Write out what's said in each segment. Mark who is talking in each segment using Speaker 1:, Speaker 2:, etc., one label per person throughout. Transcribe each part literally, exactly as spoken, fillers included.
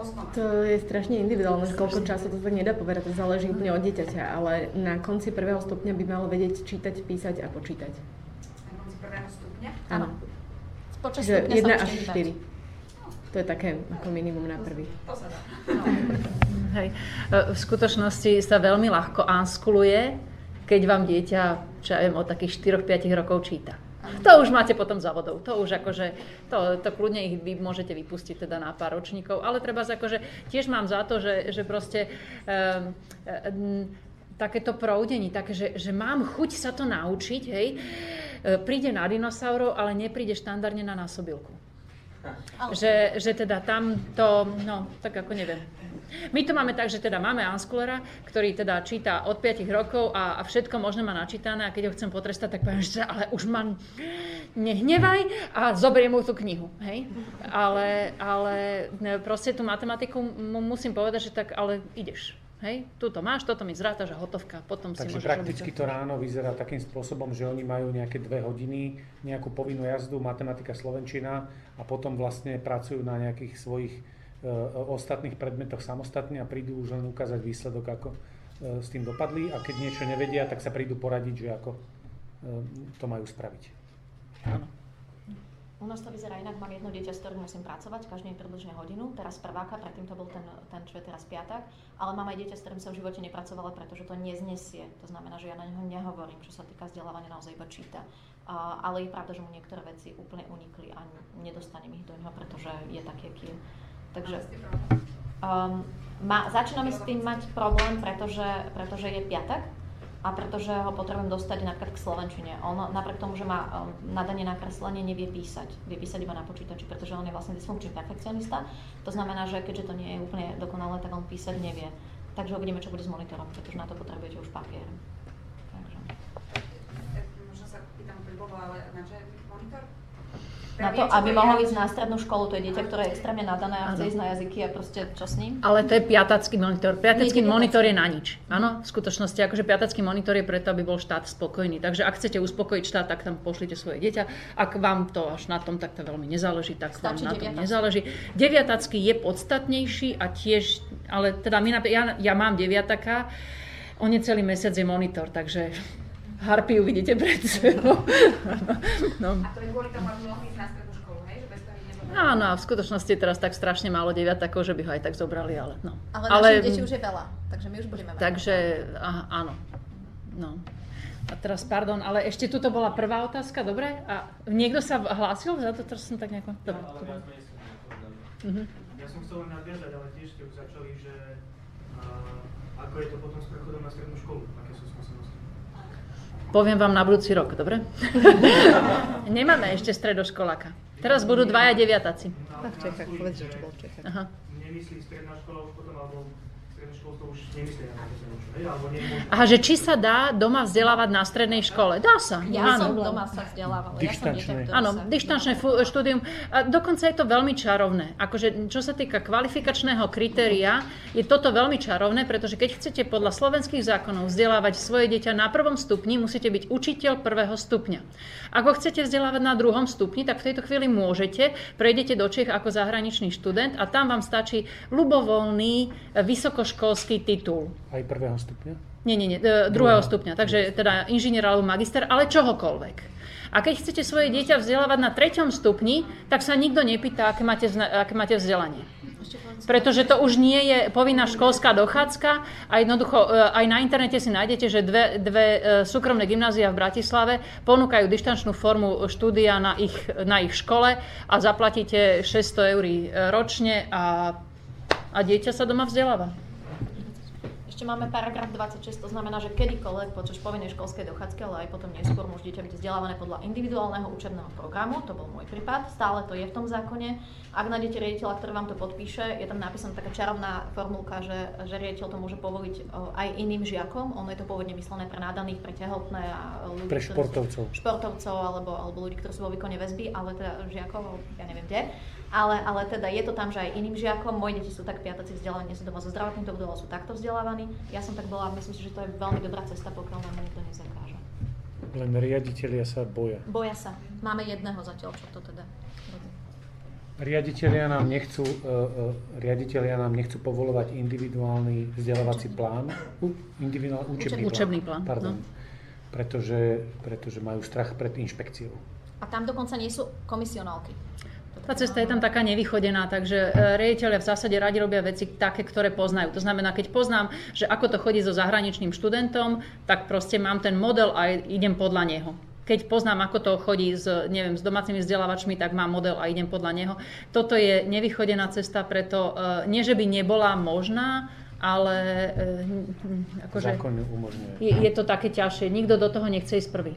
Speaker 1: To je strašne individuálne, že koľko času to tak nedá povedať, to záleží úplne od dieťaťa, ale na konci prvého stupňa by malo vedieť čítať, písať a počítať.
Speaker 2: Na konci prvého stupňa?
Speaker 1: Áno.
Speaker 3: Počas
Speaker 1: že
Speaker 3: stupňa
Speaker 1: jedna
Speaker 3: sa
Speaker 1: až štyri. To je také ako minimum na prvý.
Speaker 2: To sa dá.
Speaker 3: No.
Speaker 4: Hej. V skutočnosti sa veľmi ľahko anskuluje, keď vám dieťa, čo ja viem, od takých štyri päť rokov číta. To už máte potom závodov, to už akože, to, to kľudne ich vy môžete vypustiť teda na pár ročníkov, ale treba akože, tiež mám za to, že, že proste um, um, takéto proudenie, také, že, že mám chuť sa to naučiť, hej, príde na dinosaurov, ale nepríde štandardne na násobilku. Že, že teda tam to, no, tak ako neviem. My to máme tak, že teda máme anskulera, ktorý teda číta od päť rokov a, a všetko možné má načítané a keď ho chcem potrestať, tak poviem, že ale už ma nehnevaj a zoberiem mu tú knihu, hej. Ale, ale proste tú matematiku mu musím povedať, že tak ale ideš. Hej, tu to máš, toto mi zrátaš a hotovka, potom si
Speaker 5: Takže
Speaker 4: môžeš
Speaker 5: prakticky
Speaker 4: robiť.
Speaker 5: to ráno vyzerá takým spôsobom, že oni majú nejaké dve hodiny, nejakú povinnú jazdu, matematika, slovenčina a potom vlastne pracujú na nejakých svojich e, ostatných predmetoch samostatne a prídu už len ukázať výsledok, ako e, s tým dopadli a keď niečo nevedia, tak sa prídu poradiť, že ako e, to majú spraviť.
Speaker 4: Áno.
Speaker 3: U nás to vyzerá inak, mám jedno dieťa, s ktorým musím pracovať, každý deň približne hodinu, teraz prváka, predtým to bol ten, ten čo je teraz piatak, ale mám aj dieťa, s ktorým som v živote nepracovala, pretože to neznesie, to znamená, že ja na neho nehovorím, čo sa týka vzdelávania, naozaj iba číta. Uh, ale je pravda, že mu niektoré veci úplne unikli a nedostanem ich do neho, pretože je taký, aký je. Takže um, ma, začíname s tým mať problém, pretože, pretože je piatak. A pretože ho potrebujem dostať napríklad k slovenčine. On napriek tomu, že má nadanie na kreslenie, nevie písať. Vie písať iba na počítači, pretože on je vlastne dysfunkčný perfekcionista. To znamená, že keďže to nie je úplne dokonalé, tak on písať nevie. Takže uvidíme, čo bude s monitorom, pretože na to potrebujete už papier. Takže.
Speaker 2: Možno sa pýtam príbovo, ale na čo je monitor?
Speaker 3: Na to, aby mohol ísť na strednú školu, to je dieťa, ktoré je extrémne nadané a chce ísť na jazyky a proste čo s ním?
Speaker 4: Ale to je piatacký monitor. Piatacký monitor je na nič. Áno, v skutočnosti, akože piatacký monitor je preto, aby bol štát spokojný. Takže ak chcete uspokojiť štát, tak tam pošlite svoje dieťa. Ak vám to až na tom takto veľmi nezáleží, tak
Speaker 3: Stačí
Speaker 4: vám na tom
Speaker 3: deviatacký.
Speaker 4: nezáleží. Deviatacký je podstatnejší a tiež, ale teda my, ja, ja mám deviataka, on je celý mesiac je monitor, takže harpy uvidíte pred sebou. No.
Speaker 2: A to je kvôli tomu, aby mohli ísť na strednú školu, hej? Že bez toho ich nebolo.
Speaker 4: Áno, a v skutočnosti je teraz tak strašne málo deviatakov, že by ho aj tak zobrali, ale no.
Speaker 3: Ale našich detí už je veľa, takže my už budeme mať.
Speaker 4: Takže, aha, áno. No. A teraz, pardon, ale ešte tuto bola prvá otázka, dobre? A niekto sa hlásil? Za to teraz som tak nejako... Dobre.
Speaker 6: Ale viac menej som nepovedal.
Speaker 4: Mhm.
Speaker 6: Ja som chcel len nadviazať, ale tiež ste už začali, že uh, ako je to potom s prechodom na strednú školu, aké sú skúsenosti?
Speaker 4: Poviem vám na budúci rok, dobre? Nemáme ešte stredoškoláka. Teraz budú dvaja deviatáci.
Speaker 6: No,
Speaker 7: v Čechách, povedz, že čo bol v Čechách.
Speaker 4: Aha.
Speaker 6: Nemyslí stredná škola už potom, alebo stredné školstvo už nemyslí na takéto niečo, hej? Alebo nemôžu...
Speaker 4: Aha, že či sa dá doma vzdelávať na strednej škole? Dá sa,
Speaker 3: Ja som
Speaker 4: áno.
Speaker 3: doma sa vzdelávala. Ja som dieťa, ktoré
Speaker 4: Áno,
Speaker 3: sa...
Speaker 4: dištančné fu- štúdium. A dokonca je to veľmi čarovné. Akože, čo sa týka kvalifikačného kritéria, je toto veľmi čarovné, pretože keď chcete podľa slovenských zákonov vzdelávať svoje dieťa na prvom stupni, musíte byť učiteľ prvého stupňa. Ak ho chcete vzdelávať na druhom stupni, tak v tejto chvíli môžete, prejdete do Čech ako zahraničný študent a tam vám stačí ľubovoľný vysokoškolský titul.
Speaker 5: Aj prvého stupňa?
Speaker 4: Nie, nie, nie, druhého stupňa, takže teda inžinier alebo magister, ale čohokoľvek. A keď chcete svoje dieťa vzdelávať na treťom stupni, tak sa nikto nepýta, aké máte, aké máte vzdelanie. Pretože to už nie je povinná školská dochádzka a jednoducho aj na internete si nájdete, že dve, dve súkromné gymnázia v Bratislave ponúkajú dištančnú formu štúdia na ich, na ich škole a zaplatíte šesťsto eur ročne a, a dieťa sa doma vzdeláva.
Speaker 3: Ešte máme paragraf dvadsaťšesť, to znamená, že kedykoľvek počas povinnej školskej dochádzky, ale aj potom neskôr môže dieťa byť vzdelávané podľa individuálneho učebného programu, to bol môj prípad, stále to je v tom zákone. Ak nájdete riaditeľa, ktorý vám to podpíše, je tam napísaná taká čarovná formulka, že, že riaditeľ to môže povoliť aj iným žiakom, ono je to pôvodne myslené pre nádaných, pre tehotné a ľudí,
Speaker 5: pre športovcov.
Speaker 3: športovcov alebo, alebo ľudí, ktorí sú vo výkone väzby, ale teda žiakov, ja neviem kde. Ale, ale teda je to tam, že aj iným žiakom, moje deti sú tak piataci vzdelávaní, nie sú doma zo zdravotným dôvodom, sú takto vzdelávaní. Ja som tak bola, myslím si, že to je veľmi dobrá cesta, pokiaľ nám nikto nezakáže.
Speaker 5: Len riaditelia sa boja.
Speaker 3: Boja sa. Máme jedného zatiaľ, čo to teda robí.
Speaker 5: Riaditelia nám nechcú, uh, uh, riaditelia nám nechcú povolovať individuálny vzdelávací plán, uh, individuálny učebný,
Speaker 4: učebný
Speaker 5: plán,
Speaker 4: plán
Speaker 5: pardon,
Speaker 4: no.
Speaker 5: pretože, pretože majú strach pred inšpekciou.
Speaker 3: A tam dokonca nie sú komisionálky.
Speaker 4: Tá cesta je tam taká nevychodená, takže riaditelia v zásade radi robia veci také, ktoré poznajú. To znamená, keď poznám, že ako to chodí so zahraničným študentom, tak proste mám ten model a idem podľa neho. Keď poznám, ako to chodí s, neviem, s domácimi vzdelávačmi, tak mám model a idem podľa neho. Toto je nevychodená cesta, preto nie, že by nebola možná, ale akože
Speaker 5: zákon umožňuje.
Speaker 4: Je, je to také ťažšie. Nikto do toho nechce ísť prvý.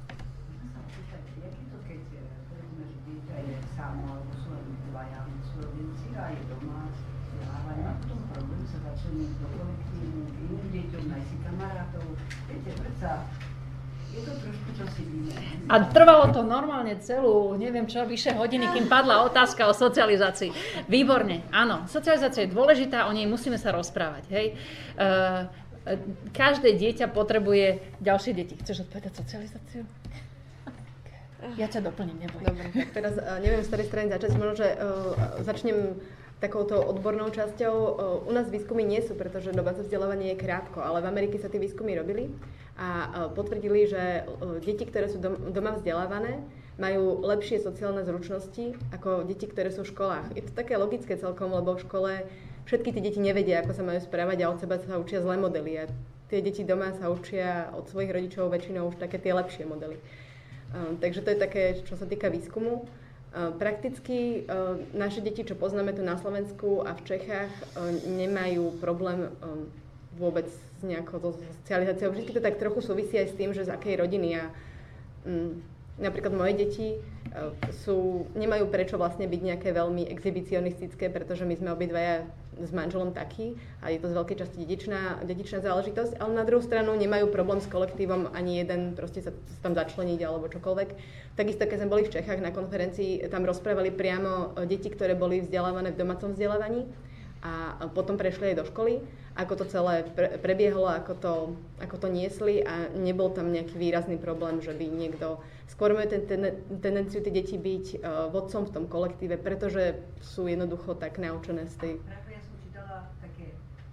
Speaker 4: A trvalo to normálne celú, neviem čo, vyše hodiny, kým padla otázka o socializácii. Výborne, áno, socializácia je dôležitá, o nej musíme sa rozprávať, hej. Uh, každé dieťa potrebuje ďalšie deti. Chceš odpovedať socializáciu? Ja ťa doplním, neboj.
Speaker 1: Dobre, tak teraz uh, neviem z ktorej strany začať, možno, že uh, začnem takouto odbornou časťou. Uh, u nás výskumy nie sú, pretože domáce vzdelávanie je krátko, ale v Amerike sa tie výskumy robili a potvrdili, že deti, ktoré sú doma vzdelávané, majú lepšie sociálne zručnosti ako deti, ktoré sú v školách. Je to také logické celkom, lebo v škole všetky tie deti nevedia, ako sa majú správať a od seba sa učia zlé modely. A tie deti doma sa učia od svojich rodičov väčšinou už také tie lepšie modely. Takže to je také, čo sa týka výskumu. Prakticky naše deti, čo poznáme tu na Slovensku a v Čechách, nemajú problém vôbec s nejakou socializáciou. Vždy to tak trochu súvisí aj s tým, že z akej rodiny. A, m, napríklad moje deti e, sú, nemajú prečo vlastne byť nejaké veľmi exhibicionistické, pretože my sme obidvaja s manželom takí a je to z veľkej časti dedičná, dedičná záležitosť, ale na druhú stranu nemajú problém s kolektívom ani jeden proste sa tam začleniť alebo čokoľvek. Takisto, keď sme boli v Čechách na konferencii, tam rozprávali priamo deti, ktoré boli vzdelávané v domácom vzdelávaní a potom prešli aj do školy, ako to celé pre, prebiehlo, ako to, ako to niesli a nebol tam nejaký výrazný problém, že by niekto... Skôr majú ten, ten, tendenciu tie deti byť uh, vodcom v tom kolektíve, pretože sú jednoducho tak naučené z tej...
Speaker 7: Práve ja som čítala také,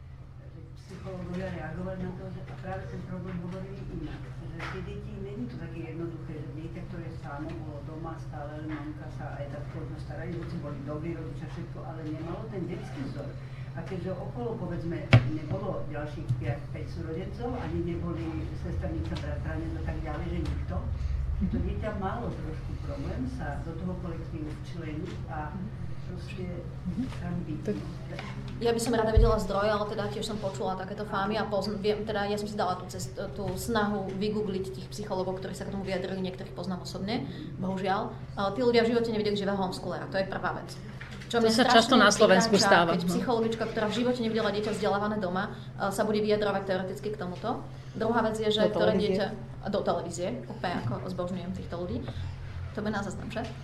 Speaker 7: že psychológovia reagovali na to, že práve ten problém hovorili inak. Že tie deti, není to také jednoduché, že dieťa, ktoré samo bolo doma, stále mamka sa aj tak hodno starali, hoci boli dobrí rodičia, všetko, ale nemalo ten detský vzor. A keďže okolo, povedzme, nebolo ďalších päť súrodencov, ani neboli sestrnica, bratranec a tak ďalej, že nikto, to dieťa malo trošku problém sa do toho kolektívu včleniť a proste tam byť.
Speaker 3: Ja by som rada vedela zdroj, ale teda tiež som počula takéto fámy a pozn- viem, teda ja som si dala tú, cest, tú snahu vygoogliť tých psychológov, ktorí sa k tomu vyjadrili, niektorých poznám osobne, bohužiaľ. Ale tí ľudia v živote nevedeli živého homeschoolera, to je prvá vec. Čo
Speaker 4: to sa často na Slovensku
Speaker 3: prináča,
Speaker 4: stáva.
Speaker 3: Keď psychologička, ktorá v živote nevidela dieťa vzdelávané doma, sa bude vyjadrovať teoreticky k tomuto. Druhá vec je, že
Speaker 1: do
Speaker 3: ktoré
Speaker 1: televízie.
Speaker 3: dieťa... Do televízie, úplne ako zbožňujem týchto ľudí. To by nás zaznam, že?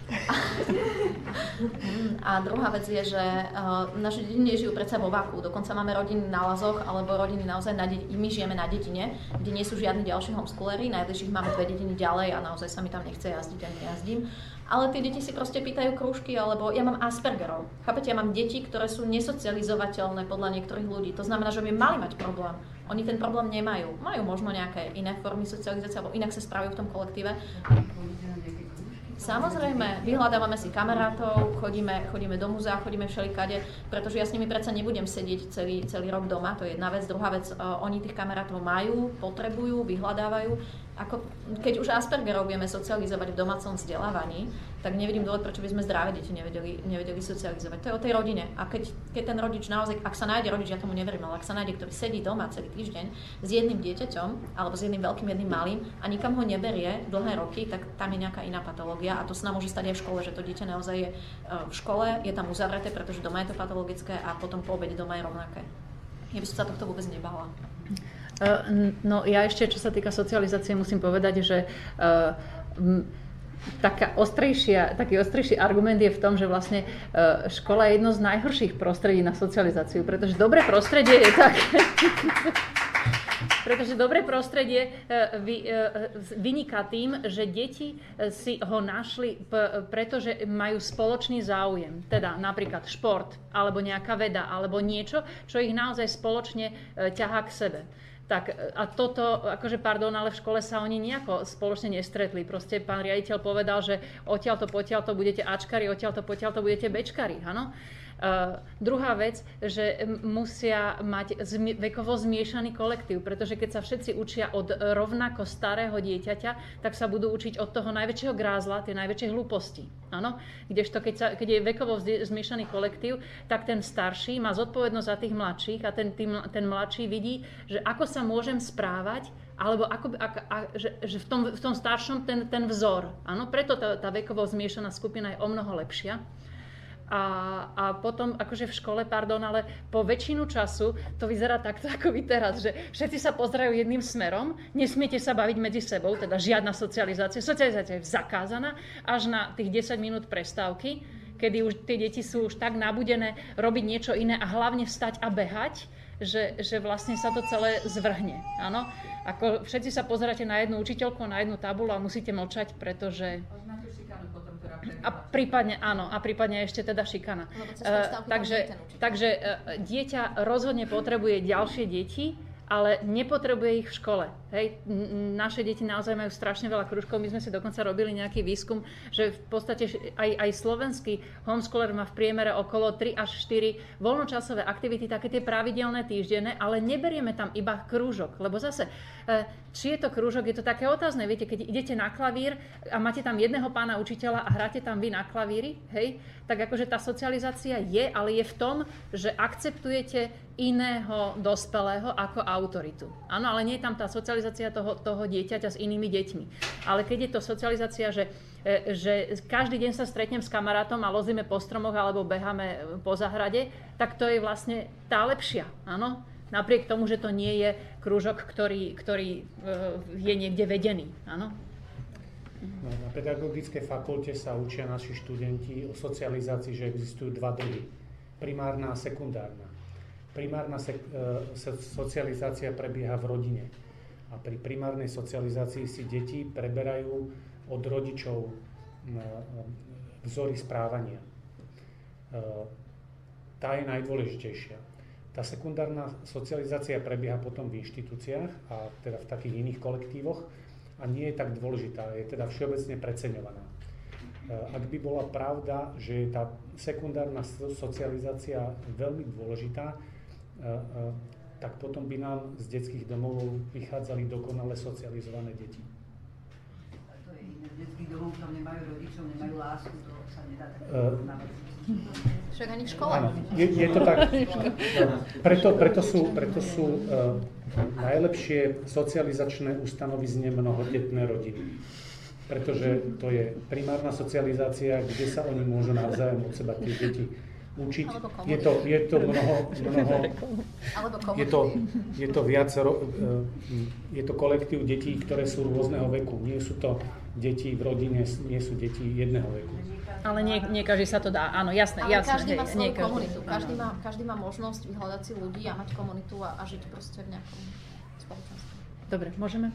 Speaker 3: A druhá vec je, že uh, naše dediny nežijú predsa vo vaku. Dokonca máme rodiny na Lazoch, alebo rodiny naozaj na dedine. My žijeme na dedine, kde nie sú žiadni ďalší homeschoolery. Najbližších máme dve dediny ďalej a naozaj sa mi tam nechce jazdiť ani jazdím. Ale tie deti si proste pýtajú krúžky, alebo ja mám Aspergerov. Chápete, ja mám deti, ktoré sú nesocializovateľné podľa niektorých ľudí. To znamená, že by mali mať problém. Oni ten problém nemajú. Majú možno nejaké iné formy socializácie, alebo inak sa správajú v tom kolektíve. Samozrejme, vyhľadávame si kamarátov, chodíme, chodíme do múzea, chodíme všelikade, pretože ja s nimi predsa nebudem sedieť celý, celý rok doma, to je jedna vec. Druhá vec, uh, oni tých kamarátov majú, potrebujú, vyhľadávajú. Ako, keď už Aspergerov vieme socializovať v domácom vzdelávaní, tak nevidím dôvod, prečo by sme zdravé deti nevedeli, nevedeli socializovať. To je o tej rodine. A keď, keď ten rodič naozaj, ak sa nájde rodič, ja tomu neverím, ale ak sa nájde, ktorý sedí doma celý týždeň s jedným dieťaťom, alebo s jedným veľkým, jedným malým a nikam ho neberie dlhé roky, tak tam je nejaká iná patológia a to sa nám môže stať aj v škole, že to dieťa naozaj je v škole, je tam uzavreté, pretože doma je to patologické a potom po obede doma je rovnaké. Ja by som sa tohto vôbec nebala.
Speaker 4: No ja ešte, čo sa týka socializácie, musím povedať, že uh, m, taká ostrejšia, taký ostrejší argument je v tom, že vlastne uh, škola je jedno z najhorších prostredí na socializáciu, pretože dobré prostredie je tak... Pretože dobré prostredie vyniká tým, že deti si ho našli, pretože majú spoločný záujem. Teda napríklad šport, alebo nejaká veda, alebo niečo, čo ich naozaj spoločne ťahá k sebe. Tak a toto, akože pardon, ale v škole sa oni nejako spoločne nestretli. Proste pán riaditeľ povedal, že odtiaľto potiaľto budete Ačkari, odtiaľto potiaľto budete Bčkari, áno? Uh, druhá vec, že musia mať zmi- vekovo zmiešaný kolektív, pretože keď sa všetci učia od rovnako starého dieťaťa, tak sa budú učiť od toho najväčšieho grázla, tie najväčšie hlúposti. Áno? Kdežto keď, sa, keď je vekovo zmiešaný kolektív, tak ten starší má zodpovednosť za tých mladších a ten, tým, ten mladší vidí, že ako sa môžem správať, alebo ako, ako, a, že, že v, tom, v tom staršom ten, ten vzor. Áno? Preto tá, tá vekovo zmiešaná skupina je o mnoho lepšia. A, a potom akože v škole, pardon, ale po väčšinu času to vyzerá takto ako vy teraz, že všetci sa pozerajú jedným smerom, nesmiete sa baviť medzi sebou, teda žiadna socializácia. Socializácia je zakázaná až na tých desať minút prestávky, kedy už tie deti sú už tak nabudené robiť niečo iné a hlavne vstať a behať, že, že vlastne sa to celé zvrhne. Áno? Ako všetci sa pozeráte na jednu učiteľku, na jednu tabuľu a musíte mlčať, pretože... A prípadne áno, a prípadne ešte teda šikana. Uh, takže takže uh, dieťa rozhodne potrebuje ďalšie deti, ale nepotrebuje ich v škole. Hej. Naše deti naozaj majú strašne veľa krúžkov. My sme si dokonca robili nejaký výskum, že v podstate aj, aj slovenský homeschooler má v priemere okolo tri až štyri voľnočasové aktivity, také tie pravidelné týždenné, ale neberieme tam iba krúžok. Lebo zase, či je to krúžok, je to také otázne. Viete, keď idete na klavír a máte tam jedného pána učiteľa a hráte tam vy na klavíri, hej, tak akože tá socializácia je, ale je v tom, že akceptujete iného dospelého ako autoritu. Áno, ale nie je tam tá socializácia toho, toho dieťaťa s inými deťmi. Ale keď je to socializácia, že, že každý deň sa stretnem s kamarátom a lozíme po stromoch alebo beháme po záhrade, tak to je vlastne tá lepšia. Áno? Napriek tomu, že to nie je krúžok, ktorý, ktorý je niekde vedený. Áno?
Speaker 5: No, na pedagogickej fakulte sa učia naši študenti o socializácii, že existujú dva druhy. Primárna a sekundárna. Primárna sek- socializácia prebieha v rodine. A pri primárnej socializácii si deti preberajú od rodičov vzory správania. Tá je najdôležitejšia. Tá sekundárna socializácia prebieha potom v inštitúciách a teda v takých iných kolektívoch a nie je tak dôležitá, je teda všeobecne preceňovaná. Ak by bola pravda, že je tá sekundárna socializácia veľmi dôležitá, tak potom by nám z detských domov vychádzali dokonale socializované deti.
Speaker 7: A to je iné. Z detských domov tam nemajú rodičov, nemajú lásku, to sa nedá tak navrhnúť.
Speaker 3: Však ani v škole.
Speaker 5: Áno, je, je to tak. Preto, preto sú, preto sú uh, najlepšie socializačné ustanovizne mnohodetné rodiny. Pretože to je primárna socializácia, kde sa oni môžu navzájom od seba tie deti učiť. Je to, je to mnoho, mnoho je, to, je to viacero, je to kolektív detí, ktoré sú rôzneho veku. Nie sú to deti v rodine, nie sú deti jedného veku.
Speaker 4: Ale nie, nie každý sa to dá, áno, jasné,
Speaker 3: ale
Speaker 4: jasné.
Speaker 3: každý
Speaker 4: hej,
Speaker 3: má svoju
Speaker 4: nie každý,
Speaker 3: komunitu, každý
Speaker 4: áno.
Speaker 3: má, každý má možnosť vyhľadať si ľudí a mať komunitu a, a žiť proste v nejakom spoločenstve.
Speaker 4: Dobre, môžeme?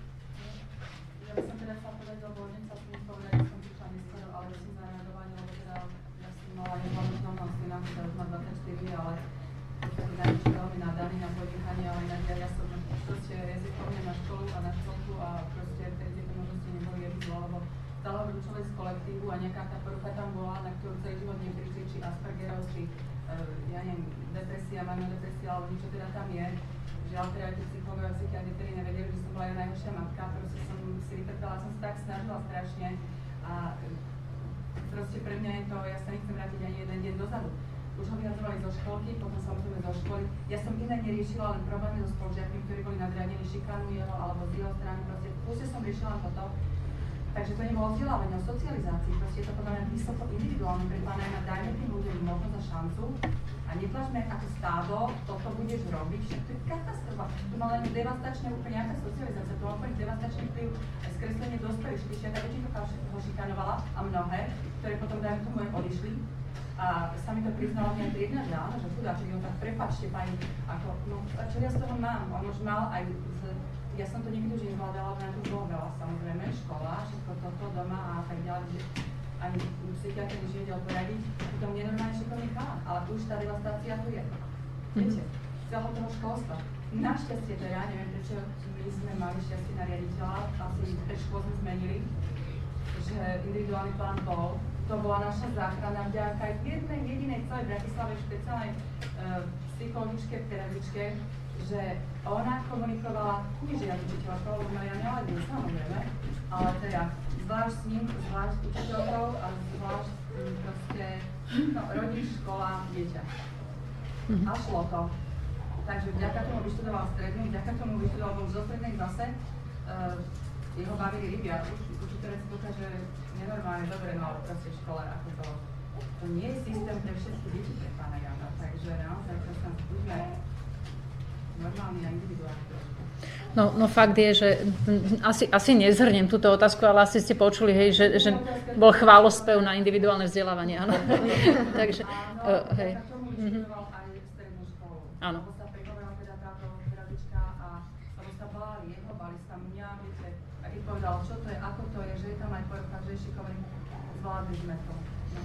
Speaker 2: Ja by som teda chcela povedať, lebo neviem sa s tým povedať, že som prišla neskoro, ale som zareagovanie, lebo teda ja som mala nezvládnutelná syna, ktorá už má dvadsaťštyri, ale teda je veľmi nadaný na podnikanie, ale inak ja som proste rezikovne na školu a na školku a proste tej tieto možnosti neboli jedno, lebo stále hovorím človek z kolektívu a nejaká tá porucha tam bola, na ktorú celý život neprišli, či Aspergerov, či ja neviem, depresia, manodepresia, alebo niečo teda tam je. Žiaľ, teda aj tí psychológovia a psychiatri, ktorí nevedeli, že som bola aj najhoršia matka, proste som si vytrpela, som sa tak snažila strašne a proste pre mňa je to, ja sa nechcem vrátiť ani jeden deň dozadu. Už ho vyhadzovali zo školky, potom samozrejme zo školy. Ja som inak neriešila len problémy so spolužiakmi, ktorí boli nadriadení šikanu jeho alebo z jeho strany, proste proste som riešila toto. Takže to nebolo vzdelávanie o socializácii, proste je to podľa mňa vysoko individuálne prepálené, dajme tým ľuďom možnosť a šancu a netlačme ako stádo, toto budeš robiť, však to je katastrofa. To má len devastačné úplne nejaká socializácia, to má úplne devastačný vplyv skreslenie dospelých, čiže ja tá väčšina ho šikanovala a mnohé, ktoré potom dajme tomu aj odišli. A sa mi to priznala mňa triedna, že áno, že chudáček, no tak prepáčte pani, ako, no a čo ja z toho mám? On už mal aj z, ja som to nikdy už nezvládala, na to bolo veľa, samozrejme, škola, všetko toto doma a tak ďalej, že ani psychiatr nič vedel poradiť, potom nenormálne šikovný chalán, ale už tá devastácia tu je. Viete, z celého toho školstva. Našťastie to ja neviem, prečo my sme mali šťastie na riaditeľa, asi pre škôl sme zmenili, že individuálny plán bol. To bola naša záchrana vďaka jednej jedinej celej Bratislave špeciálnej uh, psychologičke, pedagogičke, že ona komunikovala, nie že ja učiteľkou, lebo ja mala dnes, samozrejme, ale teda zvlášť s ním, zvlášť s učiteľkou a zvlášť um, proste no, rodič, škola, dieťa. A šlo to. Takže vďaka tomu vyštudoval strednú, vďaka tomu vyštudoval bol zo strednej zase, uh, jeho bavili ryby a učiteľec pokáže nenormálne dobre, no proste v škole, ako to, to nie je systém pre všetky deti pre pána Jana, takže naozaj prosím, buďme normálni a individuálni.
Speaker 4: No, no fakt je, že asi, asi nezhrnem túto otázku, ale asi ste počuli, hej, že, že bol chválospev na individuálne vzdelávanie, áno. Takže,
Speaker 2: áno, uh, hej. Áno, tomu vyštudoval aj strednú školu.
Speaker 4: Áno.
Speaker 2: Lebo sa prehovorila teda táto pedagogička a lebo sa báli jeho, báli sa mňa, viete, a keď povedal, čo to je, ako to je, že je tam aj porucha, že je šikovný, zvládli sme to.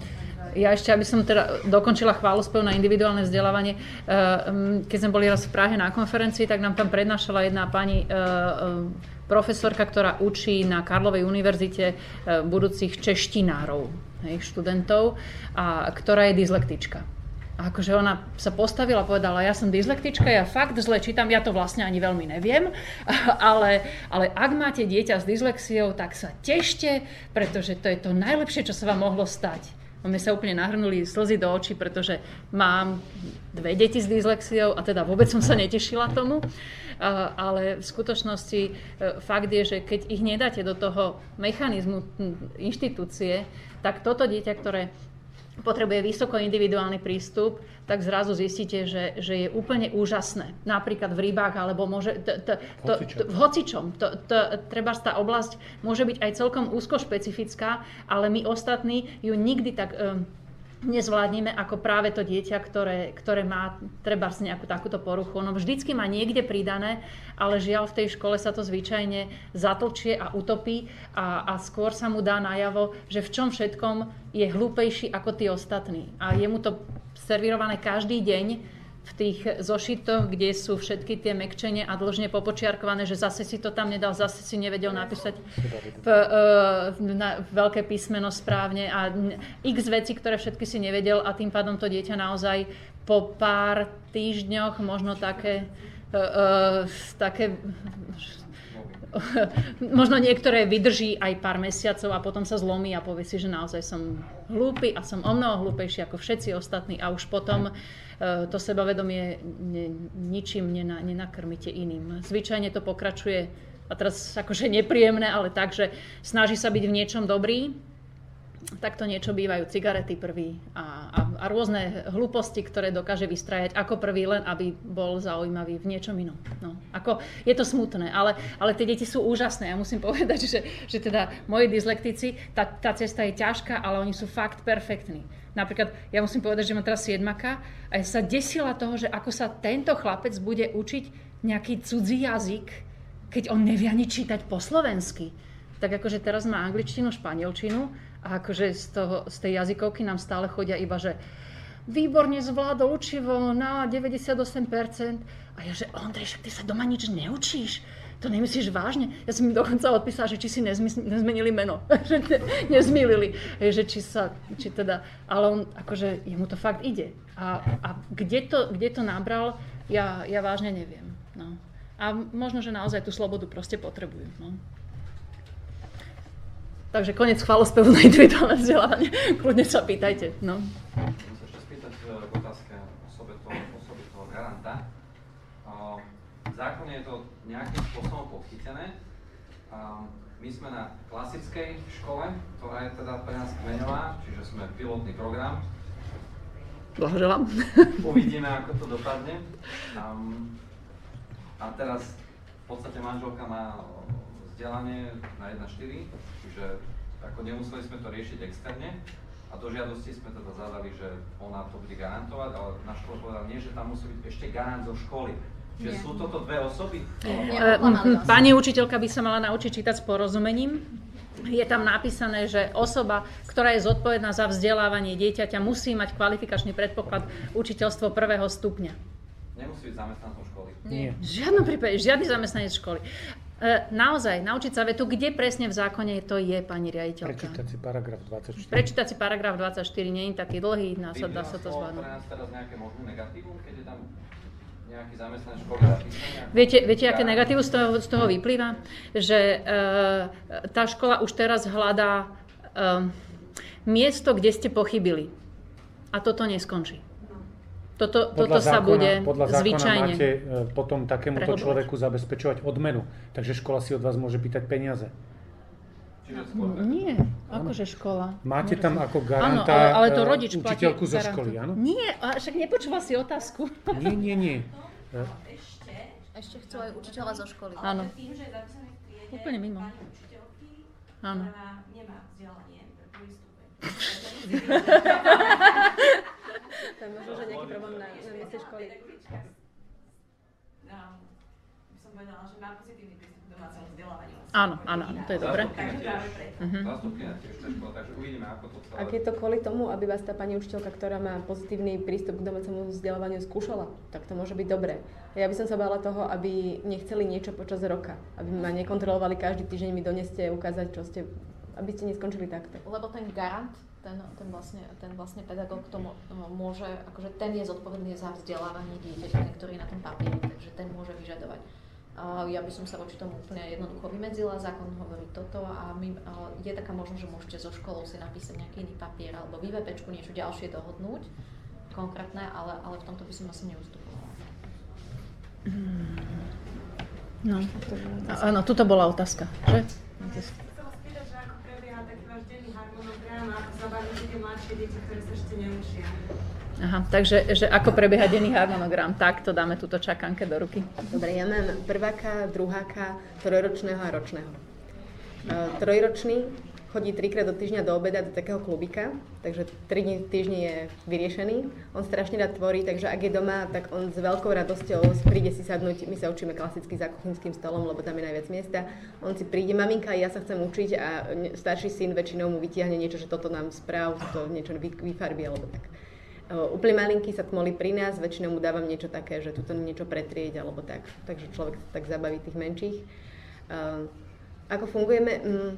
Speaker 4: Ja ešte, aby som teda dokončila chválospev na individuálne vzdelávanie, keď sme boli raz v Prahe na konferencii, tak nám tam prednášala jedna pani profesorka, ktorá učí na Karlovej univerzite budúcich češtinárov, hej, študentov, a ktorá je dyslektička. A akože ona sa postavila a povedala, ja som dyslektička, ja fakt zle čítam, ja to vlastne ani veľmi neviem, ale, ale ak máte dieťa s dyslexiou, tak sa tešte, pretože to je to najlepšie, čo sa vám mohlo stať. A mne sa úplne nahrnuli slzy do očí, pretože mám dve deti s dyslexiou a teda vôbec som sa netešila tomu. Ale v skutočnosti fakt je, že keď ich nedáte do toho mechanizmu inštitúcie, tak toto dieťa, ktoré potrebuje vysoko individuálny prístup, tak zrazu zistíte, že, že je úplne úžasné. Napríklad v rybách, alebo môže... T, t, to, t, v hocičom. To, to, treba tá oblasť môže byť aj celkom úzko špecifická, ale my ostatní ju nikdy tak um, nezvládneme ako práve to dieťa, ktoré, ktoré má treba nejakú takúto poruchu. No vždycky má niekde pridané, ale žiaľ v tej škole sa to zvyčajne zatlčie a utopí a, a skôr sa mu dá najavo, že v čom všetkom je hlúpejší ako tí ostatní. A je mu to servírované každý deň v tých zošitoch, kde sú všetky tie mekčenie a dlžne popočiarkované, že zase si to tam nedal, zase si nevedel napísať v, na veľké písmeno správne a x veci, ktoré všetky si nevedel a tým pádom to dieťa naozaj po pár týždňoch možno také, uh, také možno niektoré vydrží aj pár mesiacov a potom sa zlomí a povie si, že naozaj som hlúpy a som o mnoho hlúpejší ako všetci ostatní a už potom to sebavedomie ničím nenakrmíte iným. Zvyčajne to pokračuje, a teraz akože nepríjemné, ale tak, že snaží sa byť v niečom dobrý, tak to niečo bývajú cigarety prvý a, a, a rôzne hlúposti, ktoré dokáže vystrajať ako prvý, len aby bol zaujímavý v niečom inom. No, ako, je to smutné, ale, ale tie deti sú úžasné. Ja musím povedať, že, že teda moji dyslektici, tá, tá cesta je ťažká, ale oni sú fakt perfektní. Napríklad, ja musím povedať, že mám teraz siedmaka a ja sa desila toho, že ako sa tento chlapec bude učiť nejaký cudzí jazyk, keď on nevie ani čítať po slovensky. Tak akože teraz má angličtinu, španielčinu a akože z, toho, z tej jazykovky nám stále chodia iba, že výborne zvládol učivo na deväťdesiatosem percent. A ja, že Ondrej, však ty sa doma nič neučíš. To nemyslíš vážne? Ja som mi dokonca odpísala, že či si nezmysl- nezmenili meno. Že ne, nezmýlili. Že či sa, či teda, ale on, akože, jemu to fakt ide. A, a kde, to, kde to nabral, ja, ja vážne neviem. No. A možno, že naozaj tú slobodu proste potrebujú. No. Takže koniec chválospevu na individuálne vzdelávanie. Kľudne sa pýtajte. No.
Speaker 8: Chcem sa ešte spýtať k otázke osobe toho, osoby toho garanta. V zákone je to nejakým spôsobom podchytené. My sme na klasickej škole, ktorá je teda pre nás kmeňová, čiže sme pilotný program.
Speaker 4: Blahoželám.
Speaker 8: Uvidíme, ako to dopadne. A teraz v podstate manželka má vzdelanie na jedna štyri, čiže ako nemuseli sme to riešiť externe. A do žiadosti sme teda zadali, že ona to bude garantovať, ale na škole povedala nie, že tam musí byť ešte garant zo školy. Čiže sú toto dve osoby?
Speaker 3: Nie,
Speaker 4: Pani učiteľka by sa mala naučiť čítať s porozumením. Je tam napísané, že osoba, ktorá je zodpovedná za vzdelávanie dieťaťa, musí mať kvalifikačný predpoklad učiteľstvo prvého stupňa.
Speaker 8: Nemusí byť zamestnancom školy?
Speaker 4: Nie. V žiadnom prípade, žiadny zamestnanec školy. Naozaj, naučiť sa vetu, kde presne v zákone to je, pani riaditeľka.
Speaker 5: Prečítať si paragraf dvadsaťštyri.
Speaker 4: Prečítať si paragraf dvadsaťštyri, nie je taký dlhý, dá sa, dá sa to zvládnuť.
Speaker 8: Pre nás teraz nejaké možné negatívum, keď je tam nejaký zamestnanec školy zapísaný?
Speaker 4: Viete, viete, aké negatívum z toho, z toho vyplýva? Že uh, tá škola už teraz hľadá uh, miesto, kde ste pochybili. A toto neskončí. Toto, toto sa
Speaker 5: zákona,
Speaker 4: bude
Speaker 5: podľa zákona
Speaker 4: zvyčajne
Speaker 5: máte potom takémuto
Speaker 4: prehlbovať.
Speaker 5: človeku zabezpečovať odmenu. Takže škola si od vás môže pýtať peniaze.
Speaker 8: Čiže skôr
Speaker 4: Nie, akože škola.
Speaker 5: Máte tam ako
Speaker 4: Áno,
Speaker 5: garanta
Speaker 4: ale, ale to
Speaker 5: eh,
Speaker 4: rodič platí
Speaker 5: učiteľku zo
Speaker 4: garantu.
Speaker 5: školy, áno?
Speaker 4: Nie, a však nepočúva si otázku.
Speaker 5: Nie, nie, nie.
Speaker 9: Ešte,
Speaker 3: Ešte chcú aj učiteľa zo školy.
Speaker 4: Áno.
Speaker 9: ale tým, že je zapísaný v triede
Speaker 4: Úplne mimo.
Speaker 9: pani učiteľky,
Speaker 4: Áno.
Speaker 9: ktorá nemá vzdelanie pre prvý stupeň.
Speaker 1: To je možno, že nejaký problém na, na mieste školy.
Speaker 9: Pedagogička, no, by som povedala, že má pozitívny prístup k domácemu vzdelávaniu.
Speaker 4: Áno, áno, áno, to je dobre.
Speaker 9: Takže práve preto.
Speaker 8: Zástupkyňa tiež tej školy, takže uvidíme, ako to celé.
Speaker 1: Ak je to kvôli tomu, aby vás tá pani učiteľka, ktorá má pozitívny prístup k domácemu vzdelávaniu, skúšala, tak to môže byť dobré. Ja by som sa bála toho, aby nechceli niečo počas roka, aby ma nekontrolovali každý týždeň, mi doneste ukázať, čo ste, aby ste neskončili takto.
Speaker 3: Lebo ten garant, ten, ten, vlastne, ten vlastne pedagóg tomu môže, akože ten je zodpovedný za vzdelávanie dieťaťa, ten, ktorý je na tom papieri, takže ten môže vyžadovať. Uh, ja by som sa voči tomu úplne jednoducho vymedzila, zákon hovorí toto a my, uh, je taká možnosť, že môžete so školou si napísať nejaký iný papier alebo vy vé péčku niečo ďalšie dohodnúť, konkrétne, ale, ale v tomto by som asi neustupovala.
Speaker 4: No. Áno, tuto bola otázka, že?
Speaker 10: Chcem vás spýtať, že ako prebieha taký váš denný harmonogram a ako zabávate tie mladšie deti, ktoré sa ešte neučia.
Speaker 4: Aha, takže že ako prebieha denný harmonogram, tak to dáme túto čakanke do ruky.
Speaker 1: Dobre, ja mám prváka, druháka, trojročného a ročného. Uh, trojročný chodí trikrát do týždňa do obeda do takého klubika, takže tri dni v týždni je vyriešený. On strašne rád tvorí, takže ak je doma, tak on s veľkou radosťou príde si sadnúť. My sa učíme klasicky za kuchynským stolom, lebo tam je najviac miesta. On si príde, maminka, ja sa chcem učiť a starší syn väčšinou mu vytiahne niečo, že toto nám správ, toto niečo vyfarbí alebo tak. Uh, úplne malinký sa tmolí pri nás, väčšinou mu dávam niečo také, že tuto niečo pretrieť alebo tak. Takže človek sa tak zabaví tých menších. Uh, ako fungujeme? Mm,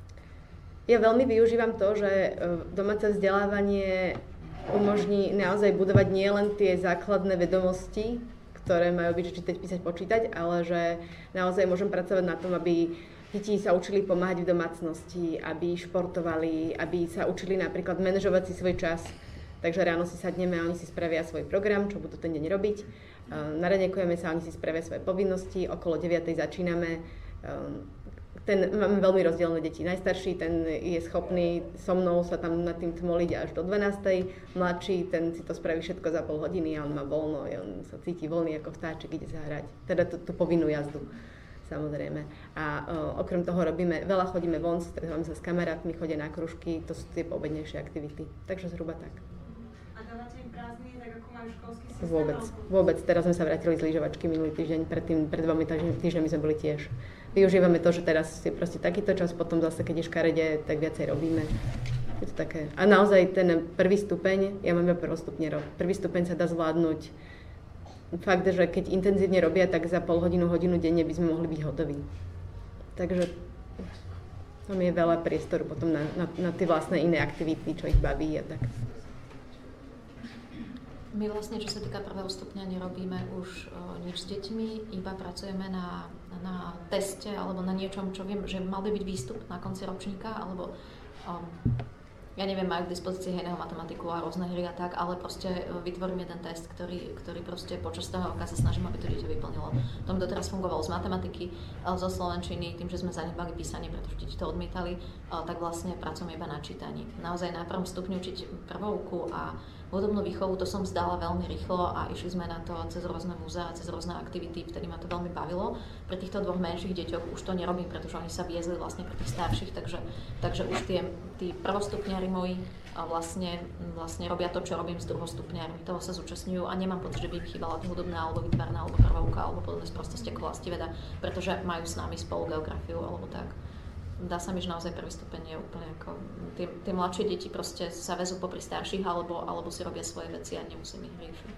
Speaker 1: ja veľmi využívam to, že uh, domáce vzdelávanie umožní naozaj budovať nielen tie základné vedomosti, ktoré majú byť čítať, písať, počítať, ale že naozaj môžem pracovať na tom, aby deti sa učili pomáhať v domácnosti, aby športovali, aby sa učili napríklad manažovať si svoj čas. Takže ráno si sadneme a oni si spravia svoj program, čo budú ten deň robiť. Naranejkujeme sa, oni si spravia svoje povinnosti, okolo deviatej začíname. Ten, máme veľmi rozdielne deti. Najstarší, ten je schopný so mnou sa tam nad tým tmoliť až do dvanástej. Mladší, ten si to spraví všetko za pol hodiny a on má voľno, on sa cíti voľný ako vtáček, ide sa hrať. Teda tú, tú povinnú jazdu, samozrejme. A o, okrem toho robíme, veľa chodíme von, stretávame sa s kamarátmi, chodia na kružky, to sú tie poobednejšie aktivity. Takže zhruba tak.
Speaker 10: Dávate im prázdniny, tak ako majú školský systém?
Speaker 1: Vôbec, vôbec. Teraz sme sa vrátili z lyžovačky minulý týždeň, predtým, pred dvomi týždňami sme boli tiež. Využívame to, že teraz je proste takýto čas, potom zase, keď je škarede, tak viacej robíme. Je to také. A naozaj ten prvý stupeň, ja mám iba prvostupňerov, prvý stupeň sa dá zvládnuť. Fakt, že keď intenzívne robia, tak za pol hodinu, hodinu denne by sme mohli byť hotoví. Takže tam je veľa priestoru potom na, na, na tie vlastné iné aktivity, čo ich baví a tak.
Speaker 3: My vlastne, čo sa týka prvého stupňa, nerobíme už uh, nič s deťmi, iba pracujeme na, na teste alebo na niečom, čo viem, že mal by byť výstup na konci ročníka, alebo um, ja neviem, majú k dispozícii hejného matematiku a rôzne hry a tak, ale proste uh, vytvorím jeden test, ktorý, ktorý proste počas toho roka sa snažím, aby to dieťa vyplnilo. To mi doteraz fungovalo z matematiky, uh, zo slovenčiny, tým, že sme zanedbali písanie, pretože deti to odmietali, uh, tak vlastne pracujeme iba na čítaní. Naozaj na prvom stupni učiť prvovku a Hudobnú výchovu to som vzdala veľmi rýchlo a išli sme na to cez rôzne múzea, cez rôzne aktivity, vtedy ma to veľmi bavilo. Pre týchto dvoch menších deťoch už to nerobím, pretože oni sa viezli vlastne pre tých starších, takže, takže už tie, tí prvostupňári moji vlastne, vlastne robia to, čo robím s druhostupňármi. Toho sa zúčastňujú a nemám pocit, že by im chýbala hudobná alebo výtvarná alebo prvovka alebo podobné sprostosti ako vlastiveda, pretože majú s nami spolu geografiu alebo tak. Dá sa mi, že naozaj prvý stupeň je úplne ako... Tie, tie mladšie deti proste sa vezú popri starších alebo, alebo si robia svoje veci a nemusím ich riešiť.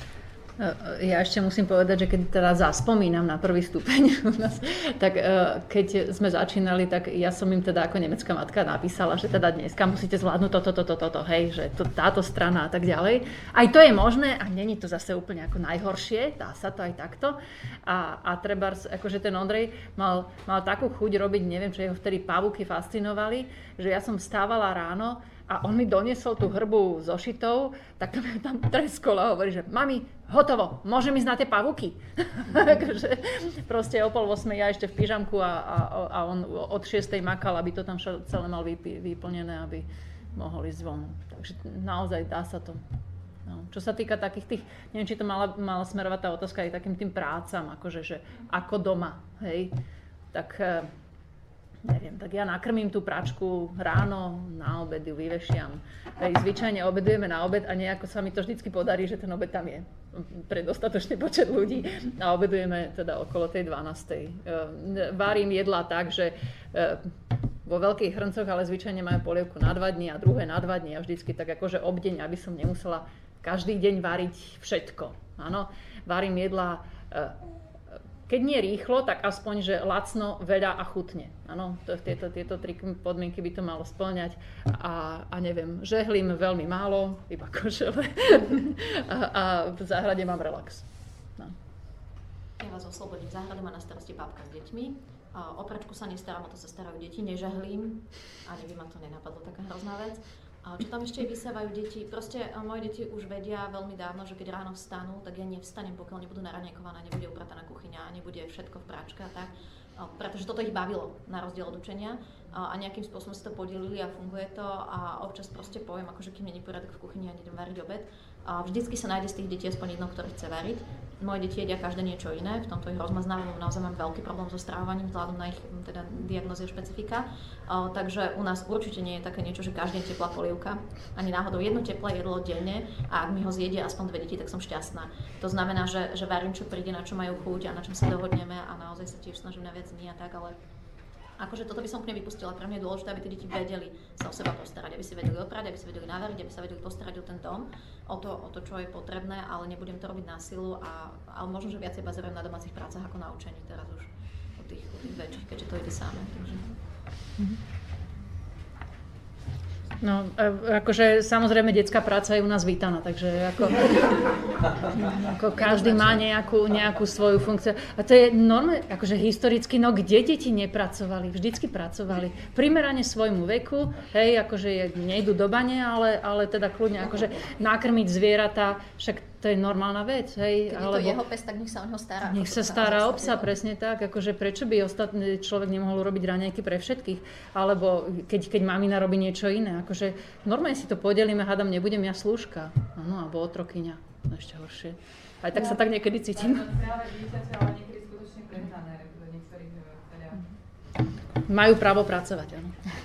Speaker 4: Ja ešte musím povedať, že keď teda zaspomínam na prvý stupeň u nás, tak keď sme začínali, tak ja som im teda ako nemecká matka napísala, že teda dneska musíte zvládnuť toto, toto, toto, hej, že to, táto strana a tak ďalej. Aj to je možné a není to zase úplne ako najhoršie, dá sa to aj takto. A, a treba, akože ten Ondrej mal, mal takú chuť robiť, neviem, čo jeho vtedy pavúky fascinovali, že ja som vstávala ráno a on mi doniesol tú hrbu zošitov, tak to mi tam treskol a hovorí, že mami, hotovo, môžem ísť na tie pavúky. Takže proste o pol osmej ja ešte v pyžamku a, a, a on od šiestej makal, aby to tam celé mal vyp- vyplnené, aby mohol ísť von. Takže naozaj dá sa to. No. Čo sa týka takých tých, neviem, či to mala, mala smerovať tá otázka aj takým tým prácam, akože, že ako doma, hej, tak... Neviem, tak ja nakrmím tú pračku ráno, na obed ju vyvešiam. Zvyčajne obedujeme na obed a nejako sa mi to vždycky podarí, že ten obed tam je pre dostatočný počet ľudí a obedujeme teda okolo tej dvanástej. Varím jedlá tak, že vo veľkých hrncoch, ale zvyčajne majú polievku na dva dni a druhé na dva dni a vždycky tak akože obdeň, aby som nemusela každý deň variť všetko. Áno, varím jedlá keď nie rýchlo, tak aspoň, že lacno, veľa a chutne. Áno, tieto, tieto tri podmienky by to malo spĺňať. A, a neviem, žehlím veľmi málo, iba košele. a, a v záhrade mám relax. No.
Speaker 3: Ja vás oslobodím. V záhrade má na starosti babka s deťmi. A o pračku sa nestarám, o to sa starajú deti, nežehlím. Ani by ma to nenapadlo, taká hrozná vec. A čo tam ešte vysávajú deti? Proste moje deti už vedia veľmi dávno, že keď ráno vstanú, tak ja nevstanem, pokiaľ nebudú naraňajkované, nebude uprataná kuchyňa, nebude všetko v práčke a tak. Pretože toto ich bavilo, na rozdiel od učenia. A nejakým spôsobom si to podelili a funguje to a občas proste poviem, akože kým není poriadok v kuchyni a nejdem variť obed. A vždycky sa nájde z tých detí aspoň jedno, ktoré chce variť. Moje deti jedia každé niečo iné, v tomto ich rozmaznávam, naozaj mám veľký problém so stravovaním vzhľadom na ich teda, diagnózy a špecifika. Uh, takže u nás určite nie je také niečo, že každý deň teplá polievka, ani náhodou jedno teplé jedlo denne a ak mi ho zjedia aspoň dve deti, tak som šťastná. To znamená, že, že varím, čo príde, na čo majú chuť a na čom sa dohodneme a naozaj sa tiež snažím na viac dní a tak, ale akože toto by som úplne vypustila. Pre mňa je dôležité, aby tie deti vedeli sa o seba postarať, aby si vedeli oprať, aby si vedeli navariť, aby sa vedeli postarať o ten dom, o to, o to čo je potrebné, ale nebudem to robiť na silu a ale možno, že viacej bazujem na domácich prácach ako na učení teraz už u tých, u tých väčších, keďže to ide samé. Takže...
Speaker 4: No, akože samozrejme detská práca je u nás vítaná, takže ako, ako každý má nejakú, nejakú svoju funkciu. A to je normálne, akože historicky, no kde deti nepracovali? Vždycky pracovali. Primerane svojmu veku, hej, akože nejdu do bane, ale, ale teda kľudne akože nakrmiť zvieratá, však to je normálna vec, hej.
Speaker 3: Keď
Speaker 4: alebo,
Speaker 3: je to jeho pes, tak nech sa o neho stará.
Speaker 4: Nech sa stará o psa, presne tak, akože prečo by ostatný človek nemohol robiť raňajky pre všetkých, alebo keď, keď mamina robí niečo iné, akože normálne si to podelíme, hádam, nebudem ja slúžka, áno, alebo otrokyňa, ešte horšie. Aj tak sa tak niekedy cítim.
Speaker 9: Práve dieťaťa, ale niekedy skutočne prehnané v niektorých teda...
Speaker 4: Majú právo pracovať, áno.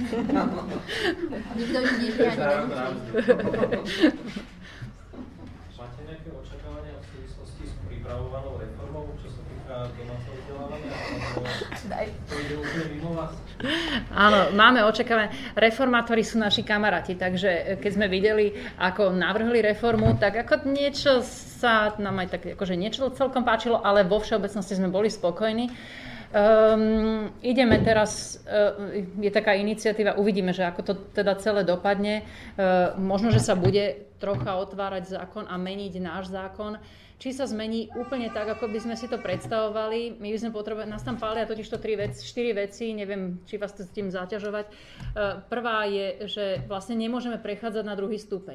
Speaker 3: Nikto ich nevie ani nenúti.
Speaker 11: Máte nejaké očakávania v súvislosti s pripravovanou reformou, čo sa týka domáceho vzdelávania? To ide úplne mimo vás?
Speaker 4: Áno, máme očakávania. Reformátori sú naši kamaráti, takže keď sme videli, ako navrhli reformu, tak ako niečo sa nám aj tak, akože niečo celkom páčilo, ale vo všeobecnosti sme boli spokojní. Um, ideme teraz, uh, je taká iniciatíva, uvidíme, že ako to teda celé dopadne. Uh, možno, že sa bude trocha otvárať zákon a meniť náš zákon. Či sa zmení úplne tak, ako by sme si to predstavovali. My by sme potrebovali, nás tam pália totiž to tri veci, štyri veci, neviem, či vás to s tým zaťažovať. Uh, prvá je, že vlastne nemôžeme prechádzať na druhý stupeň.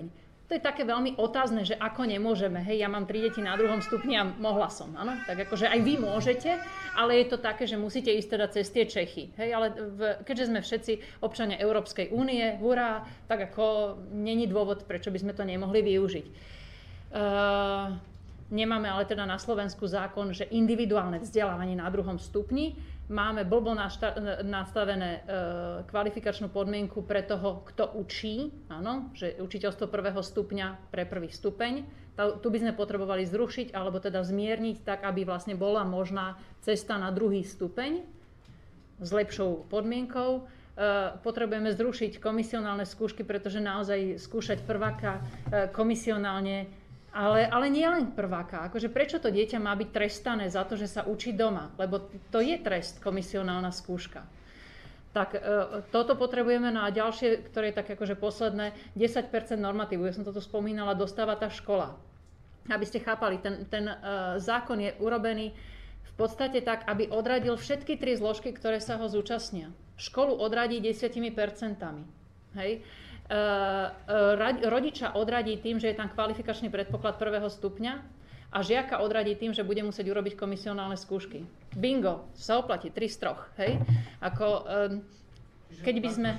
Speaker 4: to je také veľmi otázne, že ako nemôžeme. Hej, ja mám tri deti na druhom stupni a mohla som, áno? Tak akože aj vy môžete, ale je to také, že musíte ísť teda cez tie Čechy. Hej, ale v, keďže sme všetci občania Európskej únie, hurá, tak ako není dôvod, prečo by sme to nemohli využiť. Uh, nemáme ale teda na Slovensku zákon, že individuálne vzdelávanie na druhom stupni. Máme blbo nastavené e, kvalifikačnú podmienku pre toho, kto učí, áno, že učiteľstvo prvého stupňa pre prvý stupeň. Ta, tu by sme potrebovali zrušiť alebo teda zmierniť tak, aby vlastne bola možná cesta na druhý stupeň s lepšou podmienkou. E, potrebujeme zrušiť komisionálne skúšky, pretože naozaj skúšať prváka e, komisionálne. Ale, ale nie len prváka. Akože prečo to dieťa má byť trestané za to, že sa učí doma? Lebo to je trest, komisionálna skúška. Tak e, toto potrebujeme. No a ďalšie, ktoré je tak akože posledné, desať percent normatívu. Ja som toto spomínala, dostáva tá škola. Aby ste chápali, ten, ten e, zákon je urobený v podstate tak, aby odradil všetky tri zložky, ktoré sa ho zúčastnia. Školu odradí desiatimi percentami. Hej? Rodiča odradí tým, že je tam kvalifikačný predpoklad prvého stupňa a žiaka odradí tým, že bude musieť urobiť komisionálne skúšky. Bingo, sa oplatí, tri z troch. Hej? Ako, keď by sme...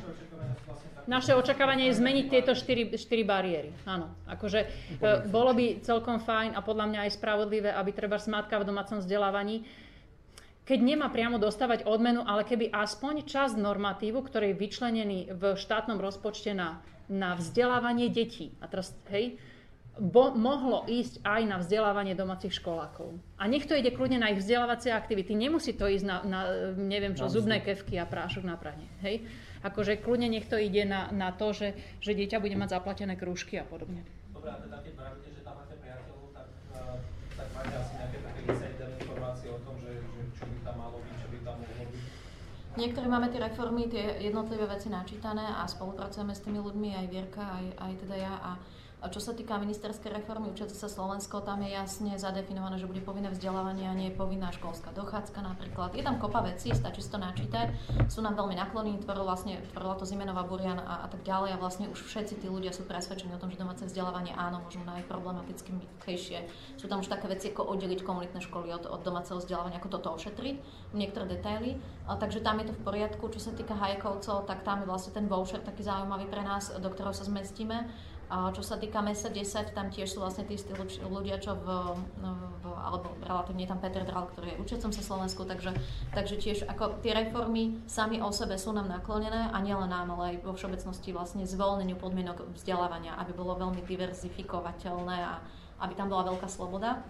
Speaker 4: Naše očakávanie je zmeniť tieto štyri, štyri bariéry. Áno, akože bolo by celkom fajn a podľa mňa aj spravodlivé, aby treba matka v domácom vzdelávaní, keď nemá priamo dostávať odmenu, ale keby aspoň časť normatívu, ktorý je vyčlenený v štátnom rozpočte na, na vzdelávanie detí, a teraz, hej, bo, mohlo ísť aj na vzdelávanie domácich školákov. A nech to ide kľudne na ich vzdelávacie aktivity. Nemusí to ísť na, na neviem čo, zubné kefky a prášok na pranie. Hej? Akože kľudne nech to ide na, na to, že, že dieťa bude mať zaplatené krúžky a podobne.
Speaker 11: Dobre, a teda keď pravíte, že tam máte priateľov, tak, tak máte asi nejaké také insider informácie o tom, že, že čo by tam malo byť, čo by tam mohlo byť?
Speaker 3: Niektorí máme tie reformy, tie jednotlivé veci načítané a spolupracujeme s tými ľuďmi, aj Vierka, aj, aj teda ja. A A čo sa týka ministerskej reformy Učiace sa Slovensko, tam je jasne zadefinované, že bude povinné vzdelávanie a nie je povinná školská dochádzka napríklad. Je tam kopa vecí, stačí si to načítať. Sú nám veľmi naklonení, tvorila vlastne tvorila to Zimenová, Burian a, a tak ďalej a vlastne už všetci tí ľudia sú presvedčení o tom, že domáce vzdelávanie áno, možno najproblematickejšie. Sú tam už také veci, ako oddeliť komunitné školy od, od domáceho vzdelávania, ako toto ošetriť, niektoré detaily. A, takže tam je to v poriadku. Čo sa týka hajkovcov, tak tam je vlastne ten voucher taký zaujímavý pre nás, do ktorého sa zmestíme. A čo sa týka mesa desať, tam tiež sú vlastne tí istí ľudia, čo v, v alebo relatívne tam Peter Dral, ktorý je učiacom sa Slovensku, takže, takže tiež ako tie reformy sami o sebe sú nám naklonené a nielen nám, ale aj vo všeobecnosti vlastne zvoľneniu podmienok vzdelávania, aby bolo veľmi diverzifikovateľné a aby tam bola veľká sloboda.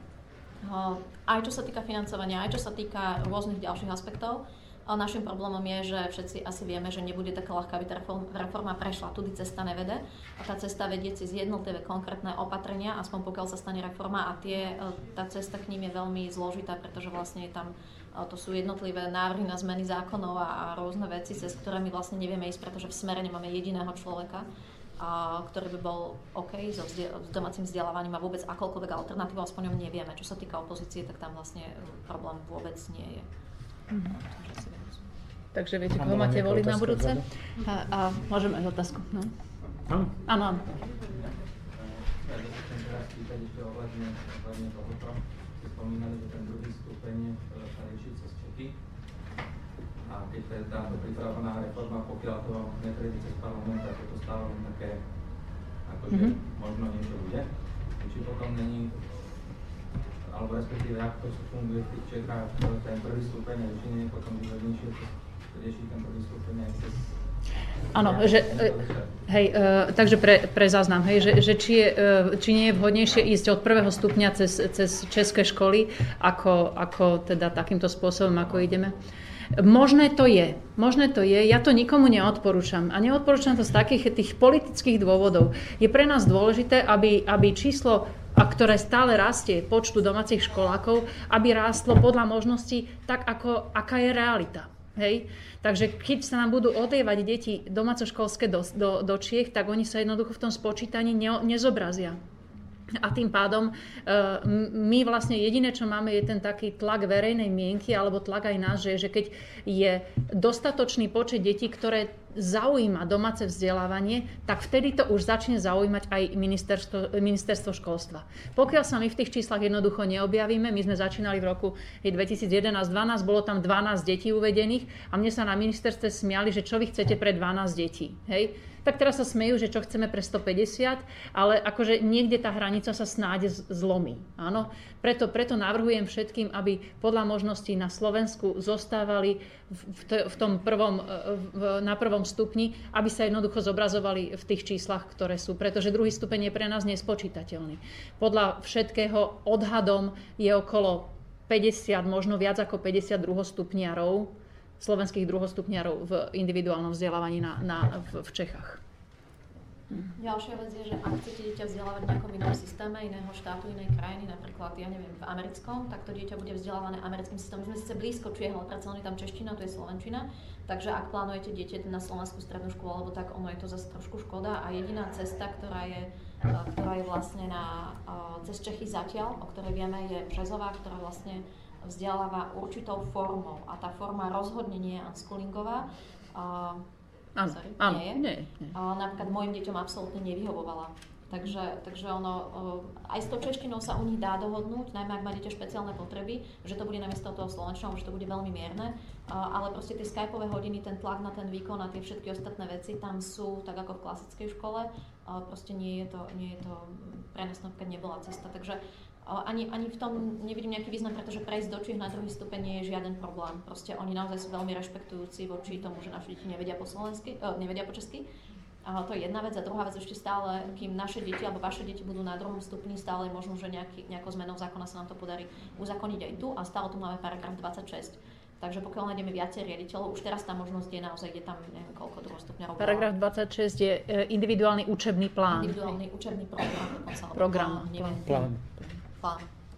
Speaker 3: Aj čo sa týka financovania, aj čo sa týka rôznych ďalších aspektov. A našim problémom je, že všetci asi vieme, že nebude taká ľahká, aby tá reforma prešla. Tudy cesta nevede a tá cesta vedie cez jednotlivé konkrétne opatrenia, aspoň pokiaľ sa stane reforma a tie, tá cesta k ním je veľmi zložitá, pretože vlastne je tam, to sú jednotlivé návrhy na zmeny zákonov a, a rôzne veci, cez ktoré my vlastne nevieme ísť, pretože v Smere nemáme jediného človeka, a, ktorý by bol OK so vzde- s domácim vzdelávaním a vôbec akoľkoľvek alternatívou, aspoň o nevieme. Čo sa týka opozície, tak tam vlastne problém vôbec nie je.
Speaker 4: Mm-hmm. Takže viete, koho máte voliť na budúce? A, a môžeme aj otázku. No.
Speaker 5: Áno.
Speaker 4: Áno, áno.
Speaker 12: Ja chcem teraz pýtať ešte ohľadne tohoto. Ste spomínali, že ten druhý stupeň sa rieši cez Čechy. A keď je táto pripravená reforma, pokiaľ to neprejde cez parlament, tak je to stále len také, akože mm-hmm. možno niečo bude. Či potom není, alebo respektíve, ako to funguje v tých Čechách, ten prvý stupeň a či nie je potom výhodnejšie riešiť ten prvý stupeň aj cez...
Speaker 4: Áno, že, hej, e, takže pre, pre záznam, hej, že, že či, je, či nie je vhodnejšie ísť od prvého stupňa cez, cez české školy, ako, ako teda takýmto spôsobom, ako ideme. Možné to je, možné to je, ja to nikomu neodporúčam a neodporúčam to z takých tých politických dôvodov. Je pre nás dôležité, aby, aby číslo, a ktoré stále rastie počtu domácich školákov, aby rástlo podľa možností tak, ako, aká je realita. Hej? Takže keď sa nám budú odlievať deti domácoškolské do, do, do Čiech, tak oni sa jednoducho v tom spočítaní ne, nezobrazia. A tým pádom my vlastne jediné, čo máme, je ten taký tlak verejnej mienky alebo tlak aj nás, že, že keď je dostatočný počet detí, ktoré zaujíma domáce vzdelávanie, tak vtedy to už začne zaujímať aj ministerstvo, ministerstvo školstva. Pokiaľ sa my v tých číslach jednoducho neobjavíme, my sme začínali v roku dvetisícjedenásť dvanásť, bolo tam dvanásť detí uvedených a mne sa na ministerstve smiali, že čo vy chcete pre dvanásť detí. Hej? Tak teraz sa smejú, že čo chceme pre stopäťdesiat, ale akože niekde tá hranica sa snáď zlomí. Áno? Preto, preto navrhujem všetkým, aby podľa možností na Slovensku zostávali v, v tom prvom, v, na prvom stupni, aby sa jednoducho zobrazovali v tých číslach, ktoré sú. Pretože druhý stupeň je pre nás nespočítateľný. Podľa všetkého odhadom je okolo päťdesiat, možno viac ako päťdesiat druhostupniarov, slovenských druhostupniarov v individuálnom vzdelávaní na, na, v, v Čechách.
Speaker 3: Ďalšia vec je, že ak chcete dieťa vzdelávať v nejakom inom systéme, iného štátu, inej krajiny, napríklad, ja neviem, v americkom, tak to dieťa bude vzdelávané americkým systémom. My sme síce blízko Čiech, ale predsa je tam čeština, to je slovenčina, takže ak plánujete dieťa na slovenskú strednú školu, alebo tak, ono je to zase trošku škoda a jediná cesta, ktorá je, ktorá je vlastne na, cez Čechy zatiaľ, o ktorej vieme, je Březová, ktorá vlastne vzdeláva určitou formou a tá forma rozhodne nie je unschoolingová. Uh,
Speaker 4: áno,
Speaker 3: sorry,
Speaker 4: áno,
Speaker 3: nie je.
Speaker 4: Nie, nie.
Speaker 3: Uh, napríklad mojim deťom absolútne nevyhovovala. Takže, takže ono, uh, aj s tou češtinou sa u nich dá dohodnúť, najmä ak má dieťa špeciálne potreby, že to bude namiesto toho slovenčného, že to bude veľmi mierne, uh, ale proste tie skypové hodiny, ten tlak na ten výkon a tie všetky ostatné veci tam sú tak ako v klasickej škole, uh, proste nie je to, nie je to pre nás napríklad nebola cesta, takže Ani, ani v tom nevidím nejaký význam, pretože prejsť do Čiech na druhý stupeň nie je žiaden problém. Proste oni naozaj sú veľmi rešpektujúci voči tomu, že naše deti nevedia po slovensky, eh, nevedia po česky. A to je jedna vec. A druhá vec ešte stále, kým naše deti alebo vaše deti budú na druhom stupni, stále je možno, že nejaký, nejakou zmenou zákona sa nám to podarí uzakoniť aj tu. A stále tu máme paragraf dvadsaťšesť. Takže pokiaľ nájdeme viacej riaditeľov, už teraz tá možnosť je naozaj, je tam neviem koľko druhostupňarov.
Speaker 4: Paragraf dvadsaťšesť je individuálny učebný plán.
Speaker 3: Individuálny učebný program.
Speaker 4: Program.
Speaker 3: Plán.
Speaker 4: Plán.
Speaker 3: Plán.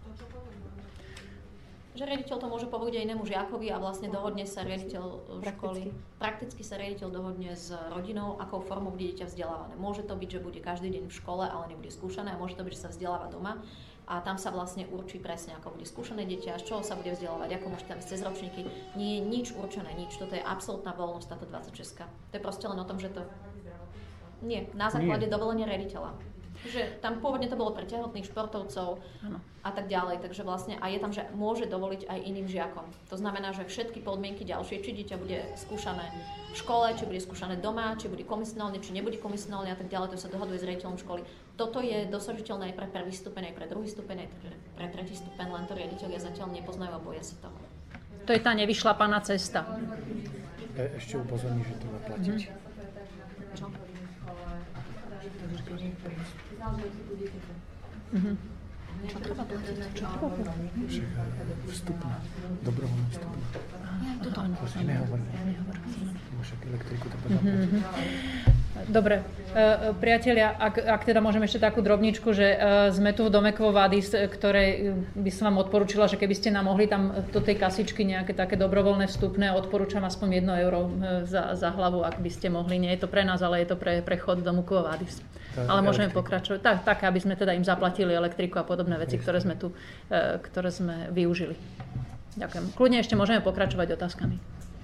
Speaker 3: Že riaditeľ to môže povedať aj inému žiakovi a vlastne dohodne sa riaditeľ školy. Prakticky sa riaditeľ dohodne s rodinou, akou formou bude dieťa vzdelávané. Môže to byť, že bude každý deň v škole, ale nebude skúšané, a môže to byť, že sa vzdeláva doma. A tam sa vlastne určí presne, ako bude skúšané dieťa, z čoho sa bude vzdelávať, ako môže tam ísť cez ročníky. Nie je nič určené, nič. Toto je absolútna voľnosť, táto dvadsaťšesť. To je proste len o tom, že to... Nie, na základe dovolenia riaditeľa. Že tam pôvodne to bolo pre tehotných športovcov ano. A tak ďalej, takže vlastne a je tam, že môže dovoliť aj iným žiakom. To znamená, že všetky podmienky ďalšie, či dieťa bude skúšané v škole, či bude skúšané doma, či bude komisionálne, či nebude komisionálne a tak ďalej, to sa dohaduje s riaditeľom školy. Toto je dosažiteľné aj pre prvý stupeň, aj pre druhý stupeň, aj pre tretí stupeň, len to riaditeľia zatiaľ nepoznajú a boja sa toho.
Speaker 4: To je tá nevyšlapaná cesta.
Speaker 5: E, ešte upozorní, že to má platiť.
Speaker 3: Mm-hmm. Čo?
Speaker 4: Mhm.
Speaker 3: Čo treba platiť? Čo treba
Speaker 5: platiť? Vstupná. Dobrovoľná vstupná.
Speaker 4: Toto áno.
Speaker 5: To si nehovorí. Však elektriku to podľa platiť.
Speaker 4: Dobre, uh, priatelia, ak, ak teda môžem ešte takú drobničku, že uh, sme tu v dome Quo Vadis, ktoré by som vám odporúčila, že keby ste nám mohli tam do tej kasičky nejaké také dobrovoľné vstupné, odporúčam aspoň jedno euro za, za hlavu, ak by ste mohli. Nie je to pre nás, ale je to pre prechod domu Quo Vadis. Ale môžeme pokračovať. Tak, tak, aby sme teda im zaplatili elektriku a podobné veci, ktoré sme tu uh, ktoré sme využili. Ďakujem. Kľudne ešte môžeme pokračovať otázkami.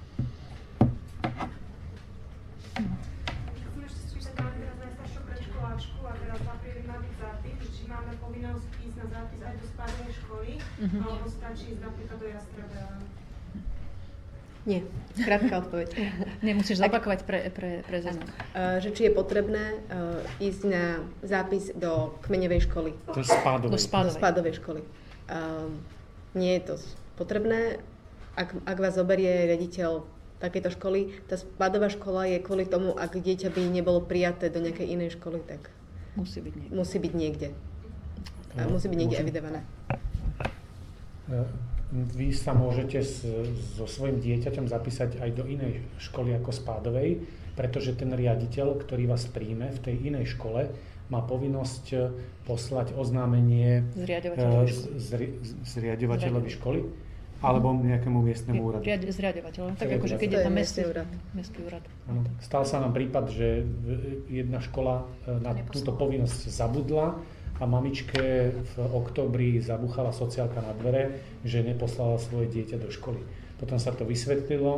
Speaker 10: Mm-hmm. Alebo stačí ísť napríklad do Jastrabela?
Speaker 1: Nie, krátka odpoveď.
Speaker 4: Nemusíš zapakovať pre, pre, pre záznam.
Speaker 1: Uh, že či je potrebné uh, ísť na zápis do kmeňovej školy.
Speaker 5: Do spádovej.
Speaker 1: Do spádovej, do spádovej školy. Uh, nie je to potrebné. Ak, ak vás zoberie riaditeľ takéto školy, tá spádová škola je kvôli tomu, ak dieťa by nebolo prijaté do nejakej inej školy, tak
Speaker 4: musí byť niekde.
Speaker 1: Musí byť niekde, uh, musí byť niekde evidované.
Speaker 5: Vy sa môžete s, so svojím dieťaťom zapísať aj do inej školy ako spádovej, pretože ten riaditeľ, ktorý vás príjme v tej inej škole, má povinnosť poslať oznámenie zriaďovateľovi školy alebo nejakému miestnemu úradu.
Speaker 4: Zriaďovateľ, tak akože keď je tam mestský úrad. Mestský úrad.
Speaker 5: Áno. Stal sa nám prípad, že jedna škola na túto povinnosť zabudla a mamičke v októbri zabuchala sociálka na dvere, že neposlala svoje dieťa do školy. Potom sa to vysvetlilo,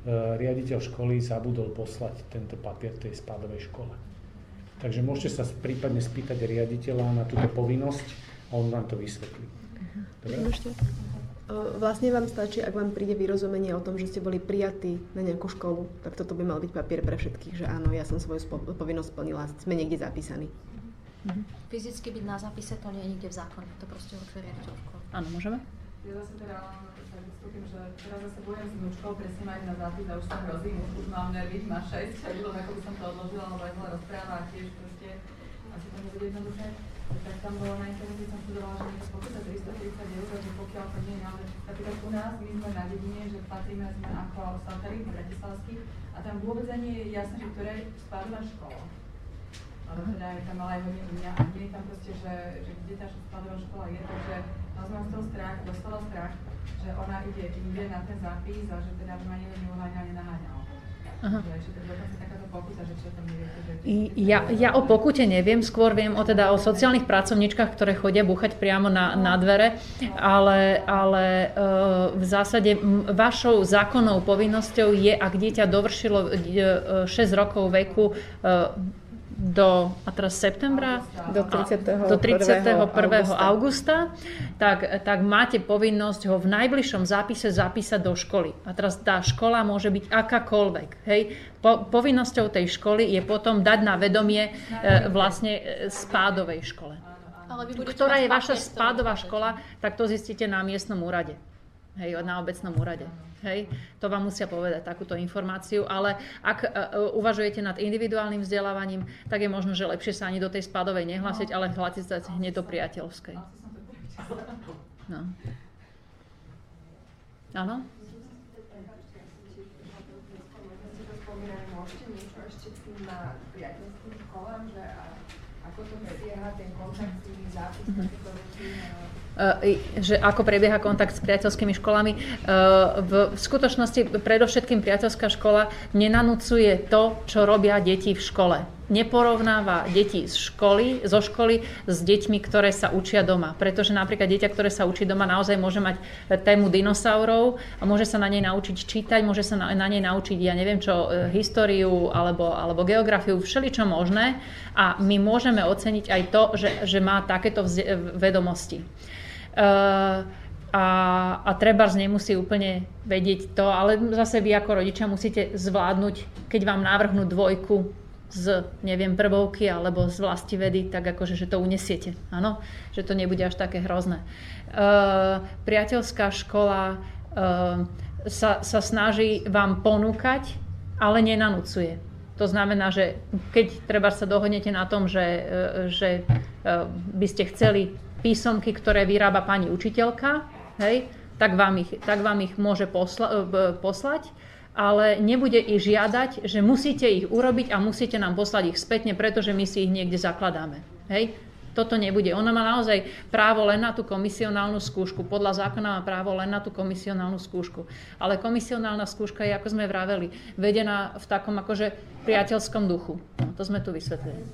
Speaker 5: riaditeľ školy zabudol poslať tento papier tej spádovej škole. Takže môžete sa prípadne spýtať riaditeľa na túto povinnosť a on vám to vysvetlí. Dobre?
Speaker 1: Vlastne vám stačí, ak vám príde vyrozumenie o tom, že ste boli prijatí na nejakú školu, tak toto by mal byť papier pre všetkých, že áno, ja som svoju spo- povinnosť splnila, sme niekde zapísaní.
Speaker 3: Mhm. Fyzicky byť na zápise, to nie je nikde v zákone, to proste určuje riaditeľ školy.
Speaker 4: Áno, môžeme?
Speaker 2: Ja zase teda sa vystúpim, že teraz zase budem s vnúčkou presne mať na zápis a už sa hrozím, už, už mám nervy, má šesť, a potom ako by som to odložila, lebo aj zle rozpráva a tiež proste asi to nebude jednoduché. Tak tam bolo na internete, som študovala, že niekto pokuta tristotridsať eur, že pokiaľ to nie je naozaj. Napríklad u nás, my sme na dedine, že patríme sme ako Saltari, bratislavský, a tam vôbec ani je jasné, že ktorá je spádová škola. Lebo teda je tam ale aj hodne u mňa a nie je tam proste, že, že kde tá spádová škola je, takže naozaj mám z toho strach, dostala strach, že ona ide, ide na ten zápis a že teda ma niekto neuháňa, nenaháňal.
Speaker 4: Aha.
Speaker 2: Pokuta, že čo tam neviete, že...
Speaker 4: Ja, ja o pokute neviem, skôr viem o, teda, o sociálnych pracovníčkach, ktoré chodia búchať priamo na, na dvere, ale, ale e, v zásade m, vašou zákonnou povinnosťou je, ak dieťa dovršilo e, šesť rokov veku e, do, a teraz septembra,
Speaker 1: do tridsiateho
Speaker 4: do tridsiateho prvého augusta, tak, tak máte povinnosť ho v najbližšom zápise zapísať do školy. A teraz tá škola môže byť akákoľvek. Hej? Po, povinnosťou tej školy je potom dať na vedomie e, vlastne e, spádovej škole.
Speaker 3: Ale vy budete
Speaker 4: Ktorá
Speaker 3: mať
Speaker 4: je vaša
Speaker 3: papier,
Speaker 4: spádová škola, tak to zistíte na miestnom úrade. Hej, na obecnom úrade. Hej, to vám musia povedať takúto informáciu, ale ak uh, uvažujete nad individuálnym vzdelávaním, tak je možno, že lepšie sa ani do tej spádovej nehlásiť, ale hlásiť sa hneď do priateľskej. No. Áno?
Speaker 13: Môžete niečo ešte k tým na priateľským školám, že ako to prebieha ten kontakt s tými zápismi,
Speaker 4: že ako prebieha kontakt s priateľskými školami. V skutočnosti predovšetkým priateľská škola nenanúcuje to, čo robia deti v škole. Neporovnáva deti z školy, zo školy s deťmi, ktoré sa učia doma. Pretože napríklad dieťa, ktoré sa učí doma, naozaj môže mať tému dinosaurov a môže sa na nej naučiť čítať, môže sa na, na nej naučiť, ja neviem čo, históriu alebo, alebo geografiu, všeličo možné. A my môžeme oceniť aj to, že, že má takéto vzde- vedomosti. Uh, a, a trebárs nemusí úplne vedieť to, ale zase vy ako rodičia musíte zvládnuť, keď vám návrhnú dvojku z, neviem, prvovky alebo z vlastivedy, tak akože, že to unesiete, áno? Že to nebude až také hrozné. Uh, priateľská škola uh, sa, sa snaží vám ponúkať, ale nenanúcuje. To znamená, že keď trebárs sa dohodnete na tom, že, uh, že uh, by ste chceli písomky, ktoré vyrába pani učiteľka, hej, tak vám ich, tak vám ich môže posla, poslať, ale nebude ich žiadať, že musíte ich urobiť a musíte nám poslať ich spätne, pretože my si ich niekde zakladáme. Hej. Toto nebude. Ona má naozaj právo len na tú komisionálnu skúšku. Podľa zákona má právo len na tú komisionálnu skúšku. Ale komisionálna skúška je, ako sme vraveli, vedená v takom akože priateľskom duchu. No, to sme tu vysvetlili.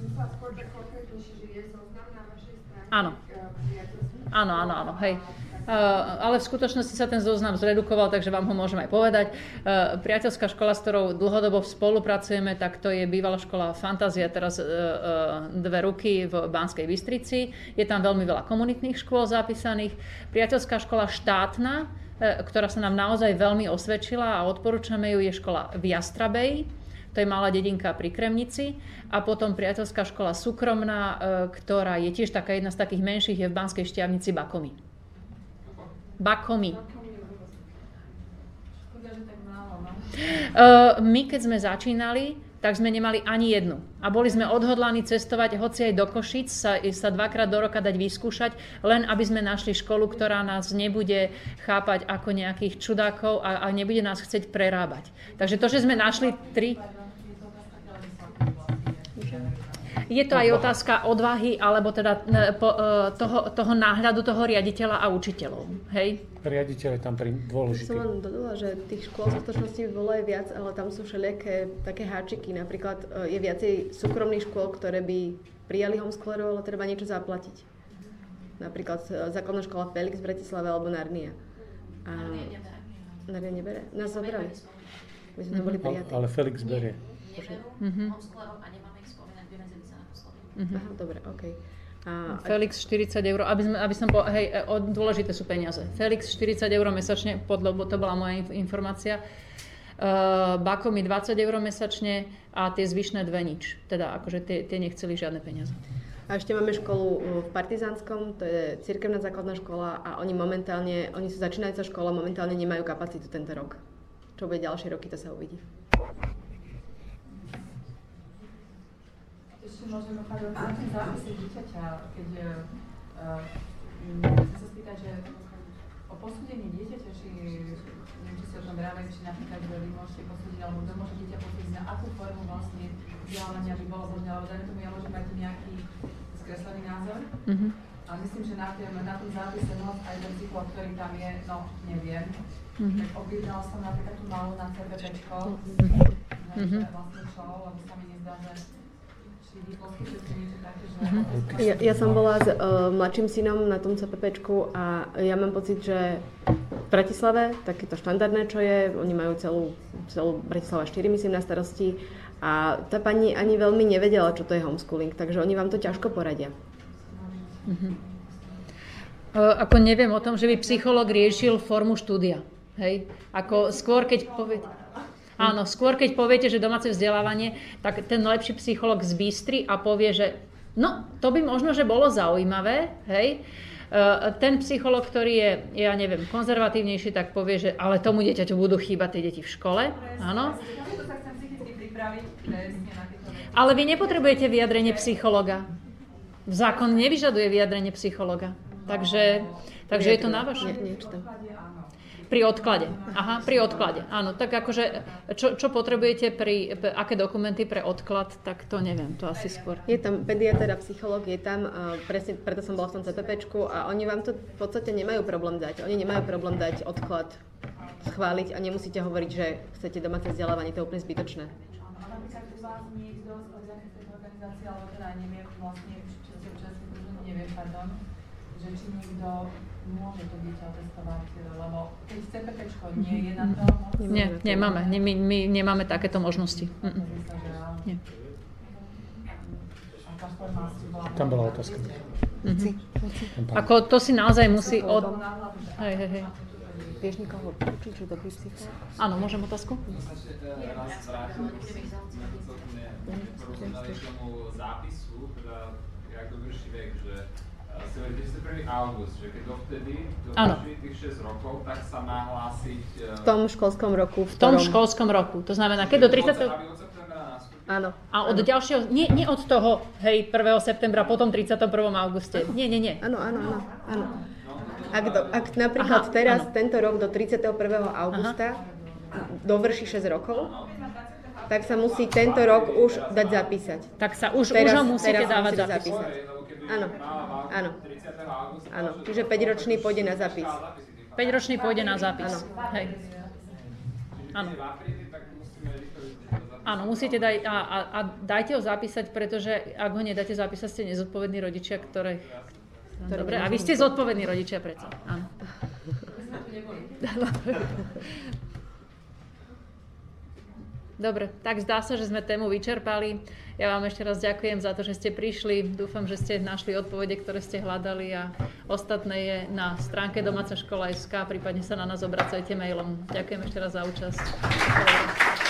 Speaker 4: Áno. Áno, áno, áno, hej. Uh, ale v skutočnosti sa ten zoznam zredukoval, takže vám ho môžem aj povedať. Uh, priateľská škola, s ktorou dlhodobo spolupracujeme, tak to je bývalá škola Fantázia, teraz uh, uh, Dve ruky v Banskej Bystrici. Je tam veľmi veľa komunitných škôl zapísaných. Priateľská škola štátna, uh, ktorá sa nám naozaj veľmi osvedčila a odporúčame ju, je škola v Jastrabeji. To je malá dedinka pri Kremnici. A potom priateľská škola súkromná, ktorá je tiež taká jedna z takých menších, je v Banskej Štiavnici Bakomy. Bakomy. My, keď sme začínali, tak sme nemali ani jednu. A boli sme odhodlaní cestovať, hoci aj do Košíc, sa, sa dvakrát do roka dať vyskúšať, len aby sme našli školu, ktorá nás nebude chápať ako nejakých čudákov a, a nebude nás chcieť prerábať. Takže to, že sme našli tri... Je to aj otázka odvahy, alebo teda toho, toho náhľadu toho riaditeľa a učiteľov. Hej?
Speaker 5: Riaditeľ je tam dôležitý.
Speaker 1: Som len dodala, že tých škôl v skutočnosti bolo aj viac, ale tam sú všelijaké také háčiky. Napríklad je viacej súkromných škôl, ktoré by prijali homeschoolerov, ale treba niečo zaplatiť. Napríklad základná škola Felix v Bratislave alebo Narnia. A... Narnia nebere? Nás zobrali. My sme boli prijatí.
Speaker 5: Ale Felix berie.
Speaker 3: Neberú homeschoolerom a nemáme ich spomínať, vymedzili sa naposledy.
Speaker 1: Aha, dobre, okej. A,
Speaker 4: Felix štyridsať eur, aby, sme, aby som povedal, hej, o, dôležité sú peniaze. Felix štyridsať eur mesačne, podľa, to bola moja informácia. Uh, Bako mi dvadsať eur mesačne a tie zvyšné dve nič. Teda akože tie, tie nechceli žiadne peniaze.
Speaker 1: A ešte máme školu v Partizánskom, to je cirkevná základná škola a oni momentálne, oni sú začínajúca škola, momentálne nemajú kapacitu tento rok. Čo bude ďalšie roky, to sa uvidí.
Speaker 2: Ešte môžem ochádzať na tým zápise dieťaťa, keď uh, chcem sa spýtať, že o posúdení dieťaťa, či neviem, či sa o tom ráme, či napríklad, že vy môžete posúdiť, alebo kto môže dieťa posúdiť, na akú formu vlastne vzdelávania by bolo možné, alebo dajme tomu, ja môžem mať nejaký skreslený názor. Mm-hmm. A myslím, že na, tým, na tom zápise no, aj ten psycholog, ktorý tam je, no neviem. Mm-hmm. Tak objednala som napríklad tú malú na CPPčko, mm-hmm. že vlastne čo, lebo sa mi nezdá, že
Speaker 1: Ja, ja som bola s uh, mladším synom na tom CPPčku a ja mám pocit, že v Bratislave, takéto štandardné, čo je, oni majú celú, celú Bratislava štyri, myslím, na starosti a tá pani ani veľmi nevedela, čo to je homeschooling, takže oni vám to ťažko poradia.
Speaker 4: Mhm. Uh, ako neviem o tom, že by psychológ riešil formu štúdia, hej? Ako skôr, keď poviete... Áno, skôr keď poviete, že domáce vzdelávanie, tak ten lepší psychológ zbystri a povie, že no, to by možno, že bolo zaujímavé, hej. Ten psychológ, ktorý je, ja neviem, konzervatívnejší, tak povie, že ale tomu dieťaťu budú chýbať tie deti v škole, áno. Ale vy nepotrebujete vyjadrenie psychológa. Zákon nevyžaduje vyjadrenie psychologa. Takže, takže je to na vašom. Pri odklade. Aha, pri odklade. Áno, tak akože, čo, čo potrebujete pri, aké dokumenty pre odklad, tak to neviem, to asi skôr.
Speaker 1: Je tam pediatér a psychológ, je tam, uh, presne preto som bola v tom CPPčku a oni vám to v podstate nemajú problém dať. Oni nemajú problém dať odklad, schváliť a nemusíte hovoriť, že chcete domáce vzdelávanie, to je úplne zbytočné.
Speaker 2: A napríklad u vás niekto z tejto organizácie, alebo teda neviem, vlastne, čo sa účastní, neviem, pardon, že či niekto môže to dieťa testovať, lebo keď CPPčko nie je na to...
Speaker 4: Nie, nemáme. Nie, my, my nemáme takéto možnosti. Mm-mm. Nie.
Speaker 5: Tam bola otázka.
Speaker 4: Mm-hmm. Ako to si naozaj musí od... Hej, hej, hej.
Speaker 1: Vieš nikoho poučiť, že dobrý psychológ?
Speaker 4: Áno, môžem otázku?
Speaker 12: Raz vrátil tomu zápisu, teda jak dobrší vek, že prvý august, že keď dovtedy dovrší tých šesť rokov, tak sa nahlásiť...
Speaker 1: V tom školskom roku.
Speaker 4: V tom školskom roku. To znamená, keď do tridsiateho
Speaker 1: Áno.
Speaker 4: A od ďalšieho, nie, nie od toho, hej, prvého septembra, potom tridsiateho prvého auguste. Nie, nie, nie.
Speaker 1: Áno, áno, áno. áno. Ak, do, ak napríklad Aha, teraz, áno. tento rok do tridsiateho prvého augusta Aha. dovrší šesť rokov, tak sa musí tento rok už dať zapísať.
Speaker 4: Tak sa už, teraz, už ho musíte dávať
Speaker 1: zapísať. Áno, áno, áno. Čiže päťročný pôjde na zápis.
Speaker 4: päťročný pôjde na zápis. Áno. Hej. Áno. Áno, musíte dať a, a, a dajte ho zapísať, pretože ak ho nedáte zapísať, ste nezodpovední rodičia, ktoré... Dobre, a vy ste zodpovední rodičia predsa. Áno. Dobre, tak zdá sa, že sme tému vyčerpali. Ja vám ešte raz ďakujem za to, že ste prišli. Dúfam, že ste našli odpovede, ktoré ste hľadali a ostatné je na stránke domáca škola bodka es ká, prípadne sa na nás obracajte mailom. Ďakujem ešte raz za účasť.